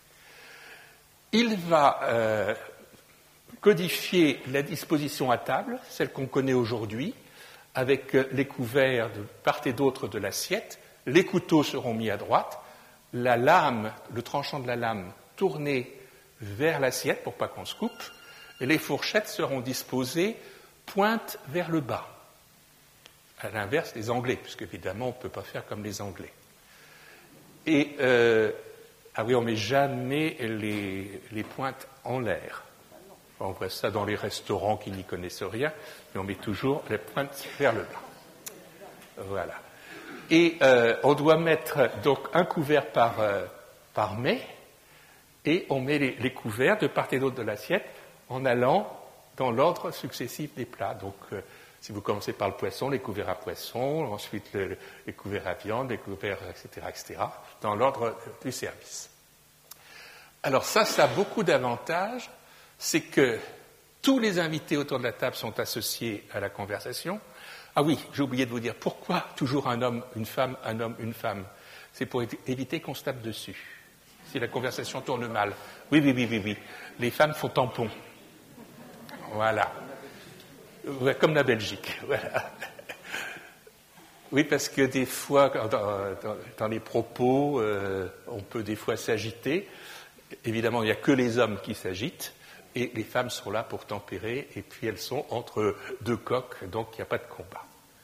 Il va euh, codifier la disposition à table, celle qu'on connaît aujourd'hui, avec les couverts de part et d'autre de l'assiette. Les couteaux seront mis à droite, la lame, le tranchant de la lame tourné vers l'assiette pour pas qu'on se coupe, et les fourchettes seront disposées pointe vers le bas, à l'inverse des Anglais, puisque évidemment on ne peut pas faire comme les Anglais. Et euh, ah oui, on ne met jamais les, les pointes en l'air. On voit ça dans les restaurants qui n'y connaissent rien, mais on met toujours les pointes vers le bas. Voilà. Et euh, on doit mettre donc un couvert par, euh, par mets, et on met les, les couverts de part et d'autre de l'assiette en allant dans l'ordre successif des plats. Donc, euh, si vous commencez par le poisson, les couverts à poisson, ensuite le, les couverts à viande, les couverts, et cetera, et cetera, dans l'ordre du service. Alors ça, ça a beaucoup d'avantages. C'est que tous les invités autour de la table sont associés à la conversation. Ah oui, j'ai oublié de vous dire, pourquoi toujours un homme, une femme, un homme, une femme? C'est pour éviter qu'on se tape dessus, si la conversation tourne mal. Oui, oui, oui, oui, oui. Les femmes font tampon. Voilà. Comme la Belgique. Voilà. Oui, parce que des fois, dans, dans, dans les propos, euh, on peut des fois s'agiter. Évidemment, il n'y a que les hommes qui s'agitent. Et les femmes sont là pour tempérer, et puis elles sont entre deux coqs, donc il n'y a pas de combat.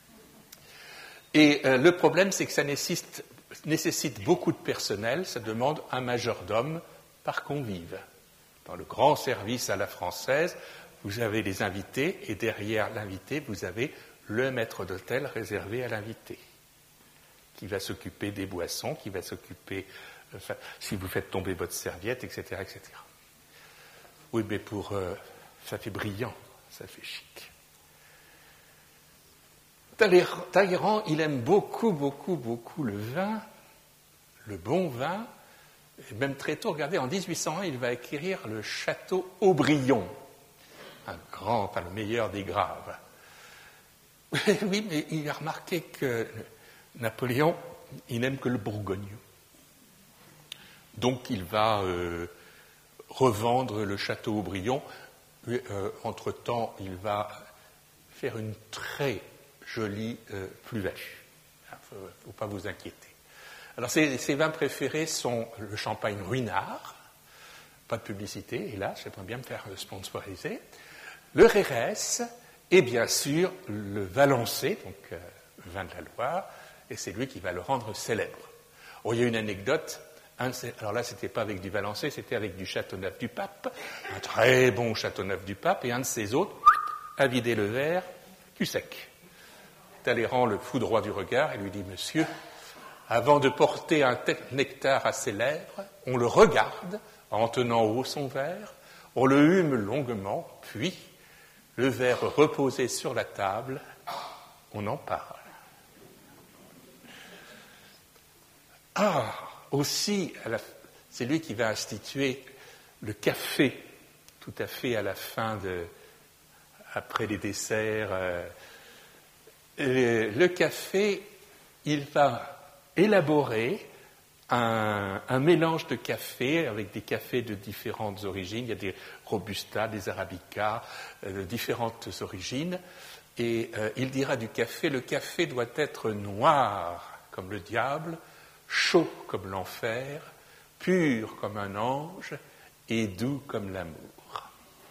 Et euh, le problème, c'est que ça nécessite, nécessite beaucoup de personnel, ça demande un majordome par convive. Dans le grand service à la française, vous avez les invités, et derrière l'invité, vous avez le maître d'hôtel réservé à l'invité, qui va s'occuper des boissons, qui va s'occuper, enfin, si vous faites tomber votre serviette, et cetera, et cetera. Oui, mais pour euh, ça fait brillant, ça fait chic. Talleyrand, il aime beaucoup, beaucoup, beaucoup le vin, le bon vin. Et même très tôt, regardez, en dix-huit cent un, il va acquérir le château Aubryon, un grand, enfin le meilleur des graves. Oui, mais il a remarqué que Napoléon, il n'aime que le Bourgogne. Donc il va euh, revendre le château Aubryon. Euh, entre-temps, il va faire une très jolie euh, plus-value. Il ne faut, faut pas vous inquiéter. Alors, ses, ses vins préférés sont le champagne Ruinart, pas de publicité, hélas, j'aimerais bien me faire sponsoriser, le Rérès, et bien sûr le Valençay, donc euh, le vin de la Loire, et c'est lui qui va le rendre célèbre. Oh, il y a une anecdote. Alors là, c'était pas avec du Valençay, c'était avec du Châteauneuf-du-Pape, un très bon Châteauneuf-du-Pape, et un de ses autres a vidé le verre, cul sec. Talleyrand le foudroie du regard et lui dit « Monsieur, avant de porter un tel nectar à ses lèvres, on le regarde en tenant haut son verre, on le hume longuement, puis, le verre reposé sur la table, on en parle. » Ah, aussi, c'est lui qui va instituer le café, tout à fait à la fin de, après les desserts. Euh, le café, il va élaborer un, un mélange de café avec des cafés de différentes origines. Il y a des Robusta, des Arabica, euh, de différentes origines. Et euh, il dira du café, le café doit être noir comme le diable, chaud comme l'enfer, pur comme un ange et doux comme l'amour.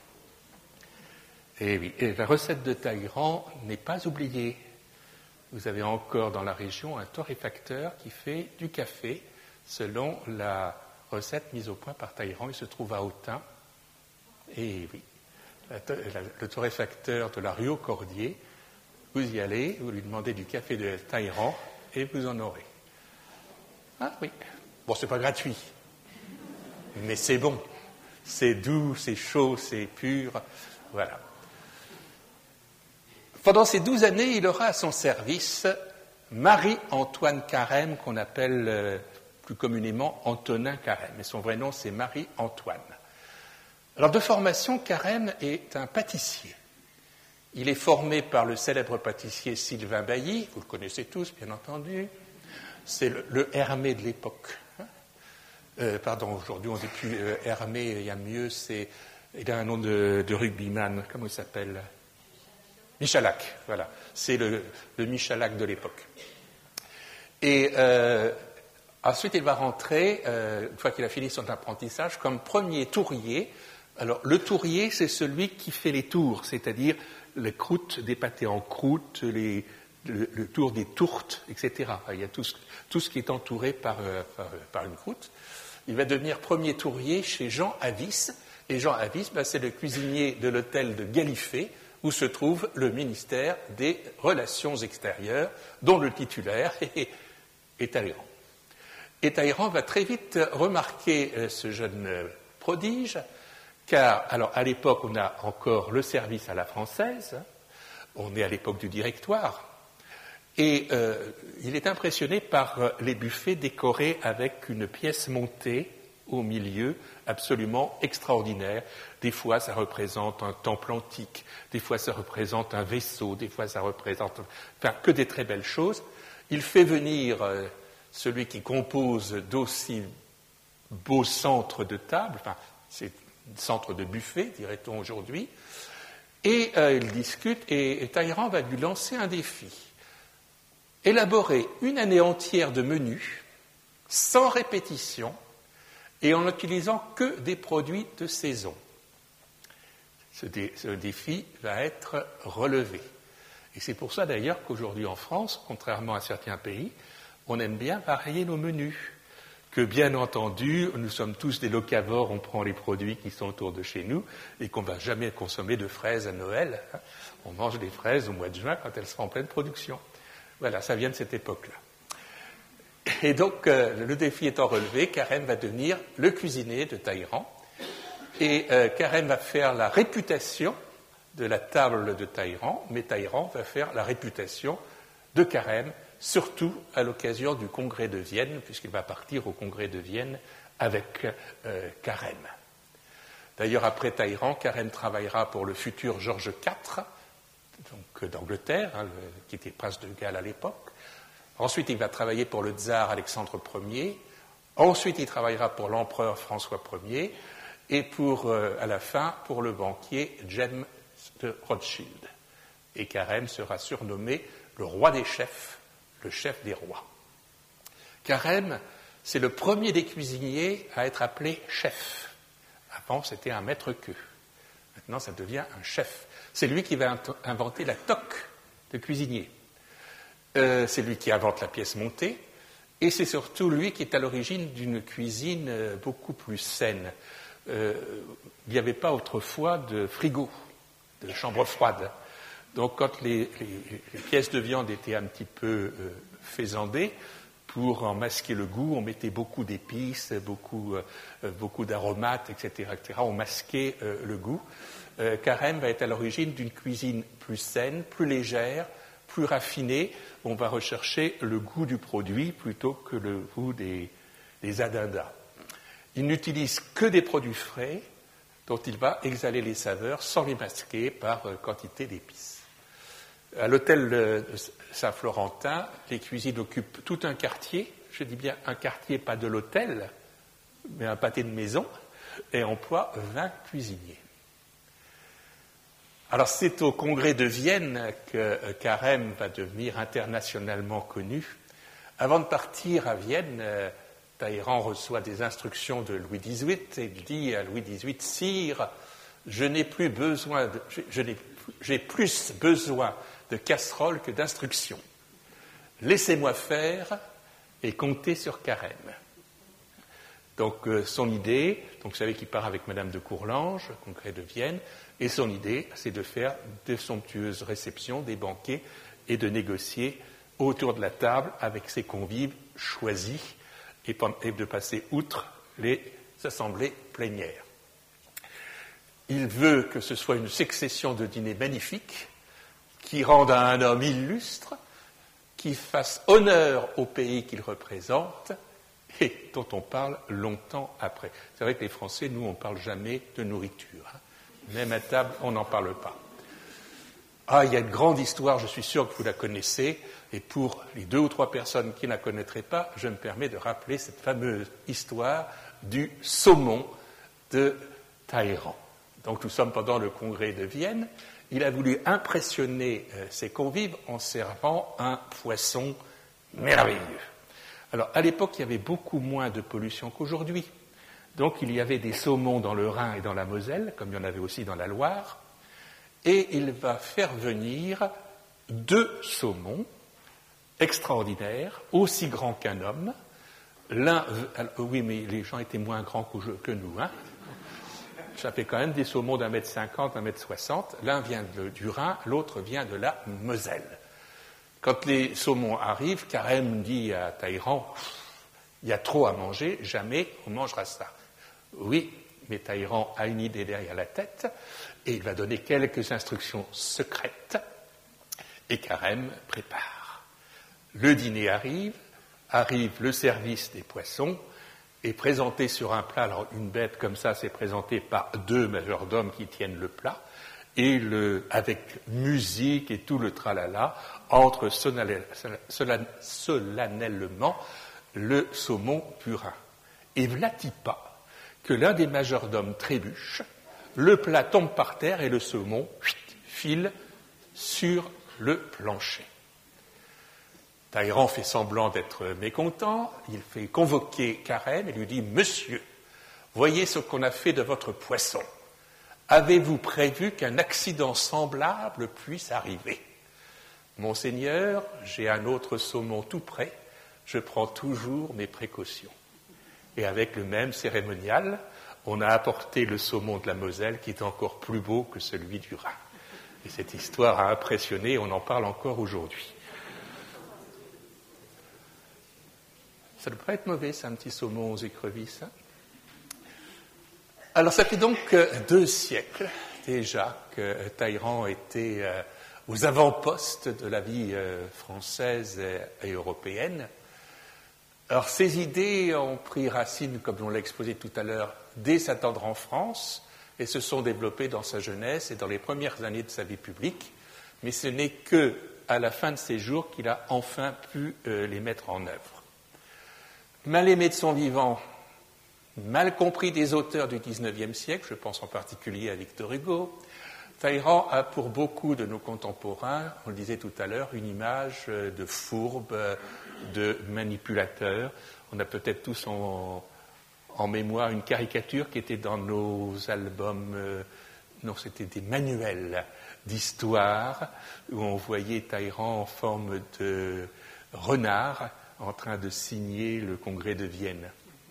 Et oui, et la recette de Talleyrand n'est pas oubliée. Vous avez encore dans la région un torréfacteur qui fait du café selon la recette mise au point par Talleyrand. Il se trouve à Autun. Et oui, la, la, le torréfacteur de la rue aux Cordiers, vous y allez, vous lui demandez du café de Talleyrand et vous en aurez. Ah oui. Bon, c'est pas gratuit, mais c'est bon. C'est doux, c'est chaud, c'est pur. Voilà. Pendant ces douze années, il aura à son service Marie-Antoine Carême, qu'on appelle euh, plus communément Antonin Carême. Et son vrai nom, c'est Marie-Antoine. Alors, de formation, Carême est un pâtissier. Il est formé par le célèbre pâtissier Sylvain Bailly, vous le connaissez tous, bien entendu. C'est le, le Hermé de l'époque. Euh, pardon, aujourd'hui, on ne dit plus euh, Hermé, il y a mieux, c'est, il a un nom de, de rugbyman, comment il s'appelle ? Michalak, voilà. C'est le, le Michalak de l'époque. Et euh, ensuite, il va rentrer, euh, une fois qu'il a fini son apprentissage, comme premier tourier. Alors, le tourier, c'est celui qui fait les tours, c'est-à-dire les croûtes, des pâtés en croûte, les, le, le tour des tourtes, et cetera. Il y a tout ce, tout ce qui est entouré par, euh, par, par une croûte. Il va devenir premier tourier chez Jean Avis. Et Jean Avis, ben, c'est le cuisinier de l'hôtel de Galifet, où se trouve le ministère des Relations extérieures, dont le titulaire est, est Talleyrand. Et Talleyrand va très vite remarquer euh, ce jeune euh, prodige, car, alors, à l'époque, on a encore le service à la française, hein, on est à l'époque du directoire, et euh, il est impressionné par euh, les buffets décorés avec une pièce montée au milieu, absolument extraordinaire. Des fois, ça représente un temple antique, des fois, ça représente un vaisseau, des fois, ça représente... Enfin, que des très belles choses. Il fait venir euh, celui qui compose d'aussi beaux centres de table, enfin, c'est centre de buffet, dirait-on aujourd'hui, et euh, il discute, et, et Talleyrand va lui lancer un défi. Élaborer une année entière de menus, sans répétition, et en n'utilisant que des produits de saison. Ce, dé, ce défi va être relevé. Et c'est pour ça d'ailleurs qu'aujourd'hui en France, contrairement à certains pays, on aime bien varier nos menus. Que bien entendu, nous sommes tous des locavores, on prend les produits qui sont autour de chez nous et qu'on ne va jamais consommer de fraises à Noël. On mange des fraises au mois de juin quand elles seront en pleine production. Voilà, ça vient de cette époque-là. Et donc, euh, le défi étant relevé, Carême va devenir le cuisinier de Talleyrand. Et euh, Carême va faire la réputation de la table de Talleyrand, mais Talleyrand va faire la réputation de Carême, surtout à l'occasion du congrès de Vienne, puisqu'il va partir au congrès de Vienne avec euh, Carême. D'ailleurs, après Talleyrand, Carême travaillera pour le futur Georges quatre, donc d'Angleterre, hein, le, qui était prince de Galles à l'époque. Ensuite, il va travailler pour le tsar Alexandre Ier. Ensuite, il travaillera pour l'empereur François Ier. Et pour, euh, à la fin, pour le banquier James de Rothschild. Et Carême sera surnommé le roi des chefs, le chef des rois. Carême, c'est le premier des cuisiniers à être appelé chef. Avant, c'était un maître-queux. Maintenant, ça devient un chef. C'est lui qui va inventer la toque de cuisinier. Euh, c'est lui qui invente la pièce montée, et c'est surtout lui qui est à l'origine d'une cuisine euh, beaucoup plus saine. Euh, il n'y avait pas autrefois de frigo, de chambre froide. Donc quand les, les, les pièces de viande étaient un petit peu euh, faisandées, pour en masquer le goût, on mettait beaucoup d'épices, beaucoup, euh, beaucoup d'aromates, et cetera, et cetera. On masquait euh, le goût. Euh, Carême va être à l'origine d'une cuisine plus saine, plus légère, plus raffinée. On va rechercher le goût du produit plutôt que le goût des, des addenda. Il n'utilise que des produits frais dont il va exhaler les saveurs sans les masquer par euh, quantité d'épices. À l'hôtel de Saint-Florentin, les cuisines occupent tout un quartier. Je dis bien un quartier, pas de l'hôtel, mais un pâté de maison, et emploie vingt cuisiniers. Alors c'est au congrès de Vienne que Carême va devenir internationalement connu. Avant de partir à Vienne, Talleyrand reçoit des instructions de Louis dix-huit et il dit à Louis dix-huit, « Sire, je n'ai plus besoin, de, je, je n'ai, j'ai plus besoin de casseroles que d'instructions. Laissez-moi faire et comptez sur Carême. » Donc euh, son idée, donc vous savez qu'il part avec Madame de Courlange, au congrès de Vienne, et son idée, c'est de faire de somptueuses réceptions, des banquets, et de négocier autour de la table avec ses convives choisis, et, et de passer outre les assemblées plénières. Il veut que ce soit une succession de dîners magnifiques, qui rendent à un homme illustre, qui fasse honneur au pays qu'il représente et dont on parle longtemps après. C'est vrai que les Français, nous, on ne parle jamais de nourriture. Hein. Même à table, on n'en parle pas. Ah, il y a une grande histoire, je suis sûr que vous la connaissez, et pour les deux ou trois personnes qui ne la connaîtraient pas, je me permets de rappeler cette fameuse histoire du saumon de Talleyrand. Donc nous sommes pendant le congrès de Vienne. Il a voulu impressionner euh, ses convives en servant un poisson merveilleux. Alors à l'époque, il y avait beaucoup moins de pollution qu'aujourd'hui. Donc il y avait des saumons dans le Rhin et dans la Moselle, comme il y en avait aussi dans la Loire. Et il va faire venir deux saumons extraordinaires, aussi grands qu'un homme. L'un, alors, oui, mais les gens étaient moins grands que nous, hein. Ça fait quand même des saumons d'un mètre cinquante, un mètre soixante. L'un vient de, du Rhin, l'autre vient de la Moselle. Quand les saumons arrivent, Carême dit à Talleyrand, il y a trop à manger, jamais on mangera ça. Oui, mais Talleyrand a une idée derrière la tête, et il va donner quelques instructions secrètes, et Carême prépare. Le dîner arrive, arrive le service des poissons, est présenté sur un plat. Alors une bête comme ça, c'est présenté par deux majordomes qui tiennent le plat, et le, avec musique et tout le tralala, entre solennellement le saumon purin. Et v'là-t-il pas que l'un des majordomes trébuche, le plat tombe par terre et le saumon file sur le plancher. Talleyrand fait semblant d'être mécontent, il fait convoquer Carême et lui dit « Monsieur, voyez ce qu'on a fait de votre poisson. Avez-vous prévu qu'un accident semblable puisse arriver ? Monseigneur, j'ai un autre saumon tout prêt, je prends toujours mes précautions. » Et avec le même cérémonial, on a apporté le saumon de la Moselle qui est encore plus beau que celui du Rhin. Et cette histoire a impressionné, on en parle encore aujourd'hui. Ça ne devrait pas être mauvais, c'est un petit saumon aux écrevisses. Hein. Alors, ça fait donc deux siècles déjà que Talleyrand était euh, aux avant-postes de la vie euh, française et, et européenne. Alors, ces idées ont pris racine, comme on l'a exposé tout à l'heure, dès sa tendre enfance et se sont développées dans sa jeunesse et dans les premières années de sa vie publique. Mais ce n'est qu'à la fin de ses jours qu'il a enfin pu euh, les mettre en œuvre. Mal aimé de son vivant, mal compris des auteurs du dix-neuvième siècle, je pense en particulier à Victor Hugo, Talleyrand a pour beaucoup de nos contemporains, on le disait tout à l'heure, une image de fourbe, de manipulateur. On a peut-être tous en, en mémoire une caricature qui était dans nos albums, euh, non, c'était des manuels d'histoire, où on voyait Talleyrand en forme de renard, en train de signer le congrès de Vienne.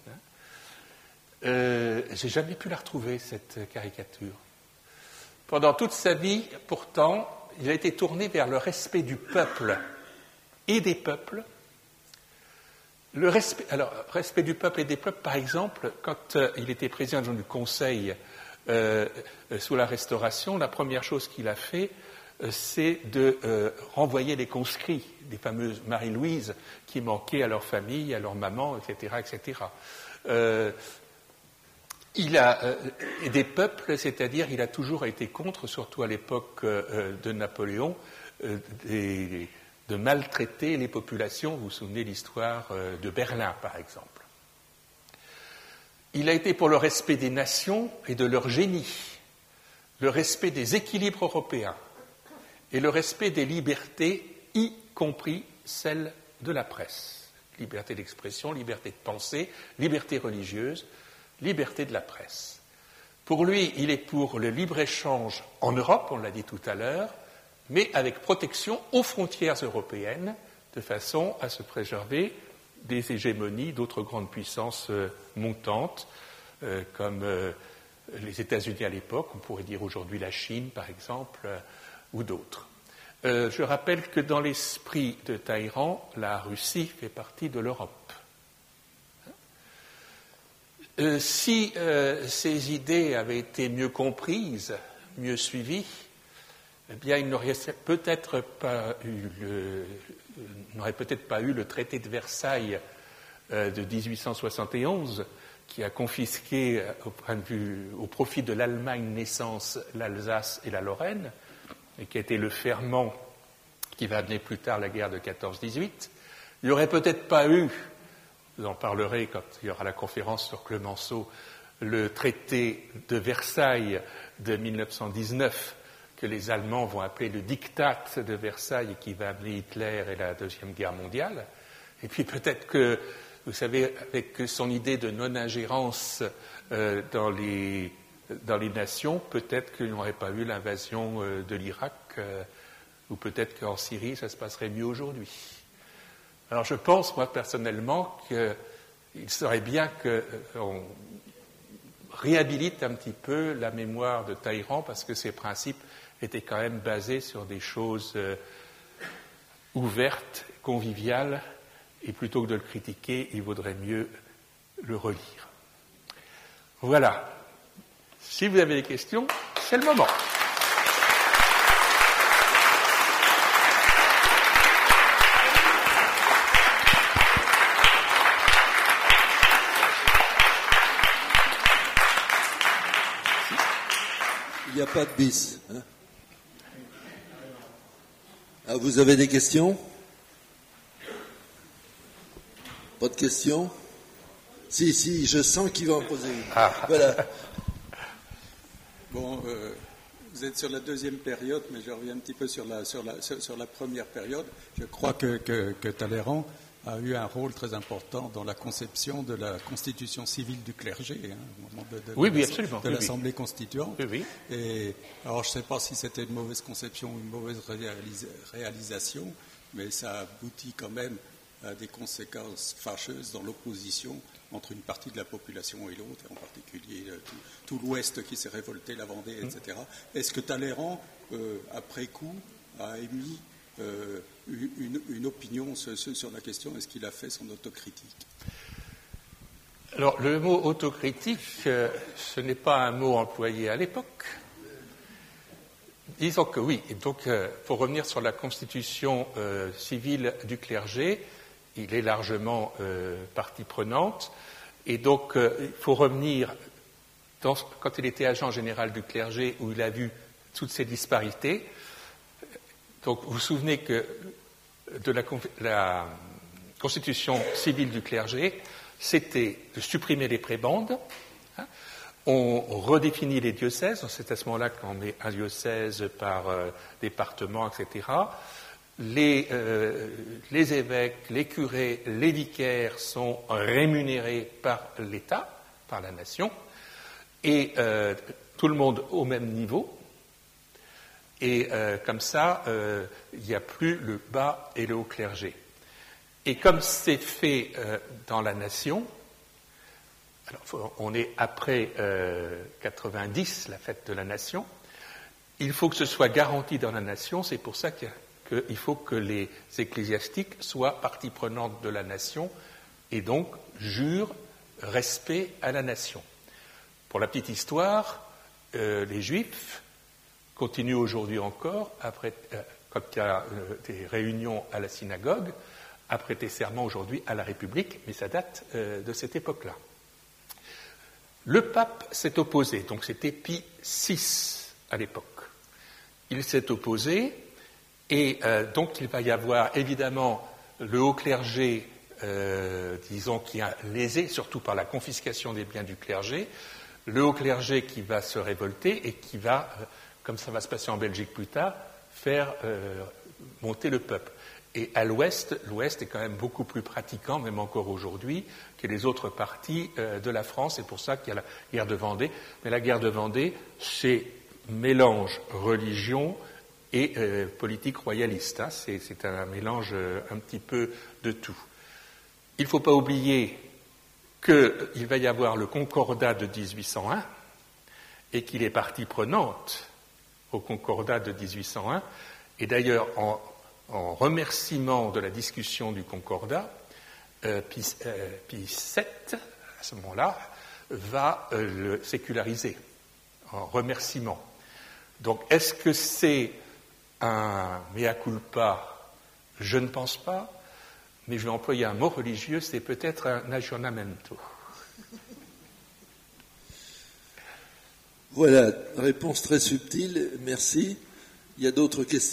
Euh, j'ai jamais pu la retrouver, cette caricature. Pendant toute sa vie, pourtant, il a été tourné vers le respect du peuple et des peuples. Le respect, alors, respect du peuple et des peuples, par exemple, quand euh, il était président du Conseil euh, sous la Restauration, la première chose qu'il a fait, c'est de euh, renvoyer les conscrits, les fameuses Marie-Louise qui manquaient à leur famille, à leur maman, et cetera, et cetera. Euh, il a euh, et des peuples, c'est-à-dire il a toujours été contre, surtout à l'époque euh, de Napoléon, euh, des, de maltraiter les populations. Vous vous souvenez de l'histoire euh, de Berlin, par exemple. Il a été pour le respect des nations et de leur génie, le respect des équilibres européens, et le respect des libertés, y compris celle de la presse. Liberté d'expression, liberté de pensée, liberté religieuse, liberté de la presse. Pour lui, il est pour le libre-échange en Europe, on l'a dit tout à l'heure, mais avec protection aux frontières européennes, de façon à se préserver des hégémonies d'autres grandes puissances montantes, euh, comme euh, les États-Unis à l'époque, on pourrait dire aujourd'hui la Chine, par exemple, euh, ou d'autres. Euh, je rappelle que dans l'esprit de Talleyrand, la Russie fait partie de l'Europe. Euh, si euh, ces idées avaient été mieux comprises, mieux suivies, eh bien, il n'aurait peut-être pas eu le, n'aurait peut-être pas eu le traité de Versailles euh, de dix-huit cent soixante et onze, qui a confisqué au, point de vue, au profit de l'Allemagne naissance l'Alsace et la Lorraine, et qui a été le ferment qui va amener plus tard la guerre de quatorze dix-huit. Il n'y aurait peut-être pas eu, vous en parlerez quand il y aura la conférence sur Clemenceau, le traité de Versailles de mille neuf cent dix-neuf, que les Allemands vont appeler le diktat de Versailles et qui va amener Hitler et la Deuxième Guerre mondiale. Et puis peut-être que, vous savez, avec son idée de non-ingérence euh, dans, les, dans les nations, peut-être qu'il n'y aurait pas eu l'invasion euh, de l'Irak, euh, ou peut-être qu'en Syrie, ça se passerait mieux aujourd'hui. Alors je pense, moi, personnellement, qu'il serait bien qu'on euh, réhabilite un petit peu la mémoire de Talleyrand, parce que ses principes étaient quand même basés sur des choses euh, ouvertes, conviviales, et plutôt que de le critiquer, il vaudrait mieux le relire. Voilà. Si vous avez des questions, c'est le moment. Il n'y a pas de bis. Hein. Ah, vous avez des questions? Pas de questions? Si, si, je sens qu'il va en poser une. Ah. Voilà. Bon, euh, vous êtes sur la deuxième période, mais je reviens un petit peu sur la, sur la, sur, sur la première période. Je crois que, que, que Talleyrand a eu un rôle très important dans la conception de la constitution civile du clergé, hein, au moment de, de, oui, de, oui, la, absolument. de oui, l'Assemblée oui. constituante. Oui, oui. Et, alors, je ne sais pas si c'était une mauvaise conception ou une mauvaise réalisa- réalisation, mais ça aboutit quand même à des conséquences fâcheuses dans l'opposition entre une partie de la population et l'autre, et en particulier euh, tout, tout l'Ouest qui s'est révolté, la Vendée, et cetera. Mmh. Est-ce que Talleyrand, euh, après coup, a émis euh, une, une opinion sur, sur la question? Est-ce qu'il a fait son autocritique? Alors, le mot autocritique, euh, ce n'est pas un mot employé à l'époque. Disons que oui. Et donc, euh, pour revenir sur la constitution euh, civile du clergé, il est largement euh, partie prenante. Et donc, euh, il faut revenir, dans, quand il était agent général du clergé, où il a vu toutes ces disparités. Donc, vous vous souvenez que de la, la constitution civile du clergé, c'était de supprimer les prébendes. Hein. On, on redéfinit les diocèses. C'est à ce moment-là qu'on met un diocèse par euh, département, et cetera. Les, euh, les évêques, les curés, les vicaires sont rémunérés par l'État, par la nation, et euh, tout le monde au même niveau. Et euh, comme ça, euh, il n'y a plus le bas et le haut clergé. Et comme c'est fait euh, dans la nation, alors on est après euh, quatre-vingt-dix, la fête de la nation, il faut que ce soit garanti dans la nation, c'est pour ça qu'il y a qu'il faut que les ecclésiastiques soient partie prenante de la nation et donc jurent respect à la nation. Pour la petite histoire, euh, les Juifs continuent aujourd'hui encore, après, euh, quand il y a euh, des réunions à la synagogue, à prêter serment aujourd'hui à la République, mais ça date euh, de cette époque-là. Le pape s'est opposé, donc c'était Pie six à l'époque. Il s'est opposé. Et euh, donc, il va y avoir évidemment le haut clergé, euh, disons, qui a lésé, surtout par la confiscation des biens du clergé, le haut clergé qui va se révolter et qui va, euh, comme ça va se passer en Belgique plus tard, faire euh, monter le peuple. Et à l'ouest, l'ouest est quand même beaucoup plus pratiquant, même encore aujourd'hui, que les autres parties euh, de la France. C'est pour ça qu'il y a la guerre de Vendée. Mais la guerre de Vendée, c'est mélange religion et euh, politique royaliste. Hein. C'est, c'est un mélange euh, un petit peu de tout. Il ne faut pas oublier qu'il va y avoir le Concordat de dix-huit cent un et qu'il est partie prenante au Concordat de dix-huit cent un. Et d'ailleurs, en, en remerciement de la discussion du Concordat, euh, Pie, euh, Pie sept, à ce moment-là, va euh, le séculariser en remerciement. Donc, est-ce que c'est un mea culpa, je ne pense pas, mais je vais employer un mot religieux, c'est peut-être un aggiornamento. Voilà, réponse très subtile, merci. Il y a d'autres questions ?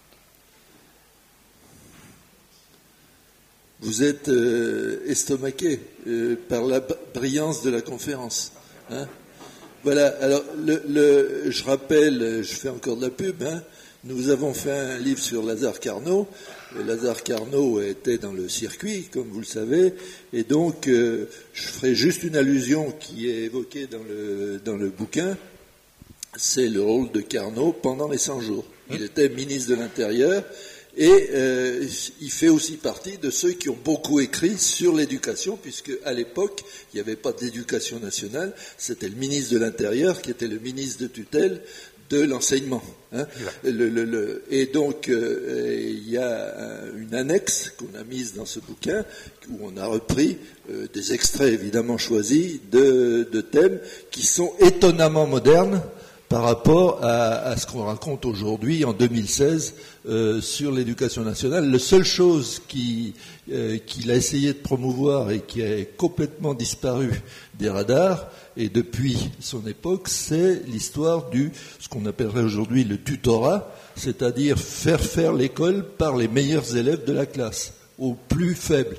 Vous êtes euh, estomaqué euh, par la brillance de la conférence. Hein ? Voilà, alors le, le, je rappelle, je fais encore de la pub, hein, nous avons fait un livre sur Lazare Carnot. Lazare Carnot était dans le circuit, comme vous le savez, et donc euh, je ferai juste une allusion qui est évoquée dans le, dans le bouquin, c'est le rôle de Carnot pendant les cent jours. Il était ministre de l'Intérieur, et euh, il fait aussi partie de ceux qui ont beaucoup écrit sur l'éducation, puisque à l'époque, il n'y avait pas d'éducation nationale, c'était le ministre de l'Intérieur qui était le ministre de tutelle de l'enseignement. Hein. Le, le, le, et donc, euh, il y a une annexe qu'on a mise dans ce bouquin, où on a repris euh, des extraits évidemment choisis de, de thèmes qui sont étonnamment modernes par rapport à, à ce qu'on raconte aujourd'hui, en deux mille seize, euh, sur l'éducation nationale. La seule chose qui, euh, qu'il a essayé de promouvoir et qui a complètement disparu des radars, et depuis son époque, c'est l'histoire du, ce qu'on appellerait aujourd'hui le tutorat, c'est-à-dire faire faire l'école par les meilleurs élèves de la classe, aux plus faibles.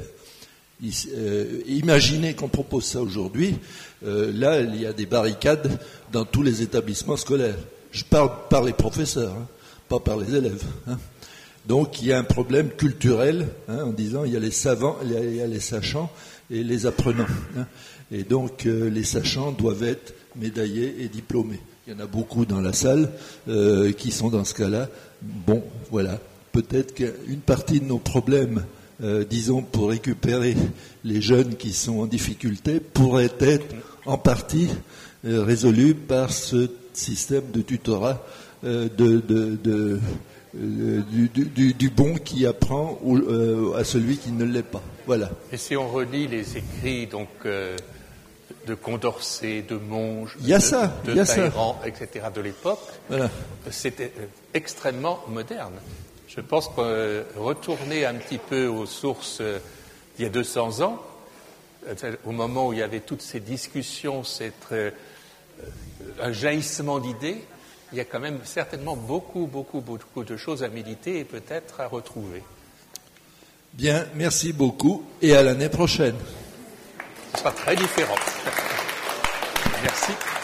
Euh, imaginez qu'on propose ça aujourd'hui, euh, là il y a des barricades dans tous les établissements scolaires. Je parle par les professeurs, hein, pas par les élèves. Hein. Donc il y a un problème culturel, hein, en disant il y a les savants, il y a, il y a les sachants et les apprenants. Hein. Et donc euh, les sachants doivent être médaillés et diplômés. Il y en a beaucoup dans la salle euh, qui sont dans ce cas-là. Bon, voilà. Peut-être qu'une partie de nos problèmes, euh, disons, pour récupérer les jeunes qui sont en difficulté, pourrait être en partie euh, résolue par ce système de tutorat euh, de, de, de, euh, du, du, du bon qui apprend ou, euh, à celui qui ne l'est pas. Voilà. Et si on relit les écrits donc euh, de Condorcet, de Monge, il y a de, ça, de il y a Talleyrand, ça. et cetera de l'époque, voilà. C'était extrêmement moderne. Je pense que euh, retourner un petit peu aux sources euh, il y a deux cents ans, euh, au moment où il y avait toutes ces discussions, cette, euh, un jaillissement d'idées, il y a quand même certainement beaucoup, beaucoup, beaucoup de choses à méditer et peut-être à retrouver. Bien, merci beaucoup et à l'année prochaine. Ce sera très différent. Merci.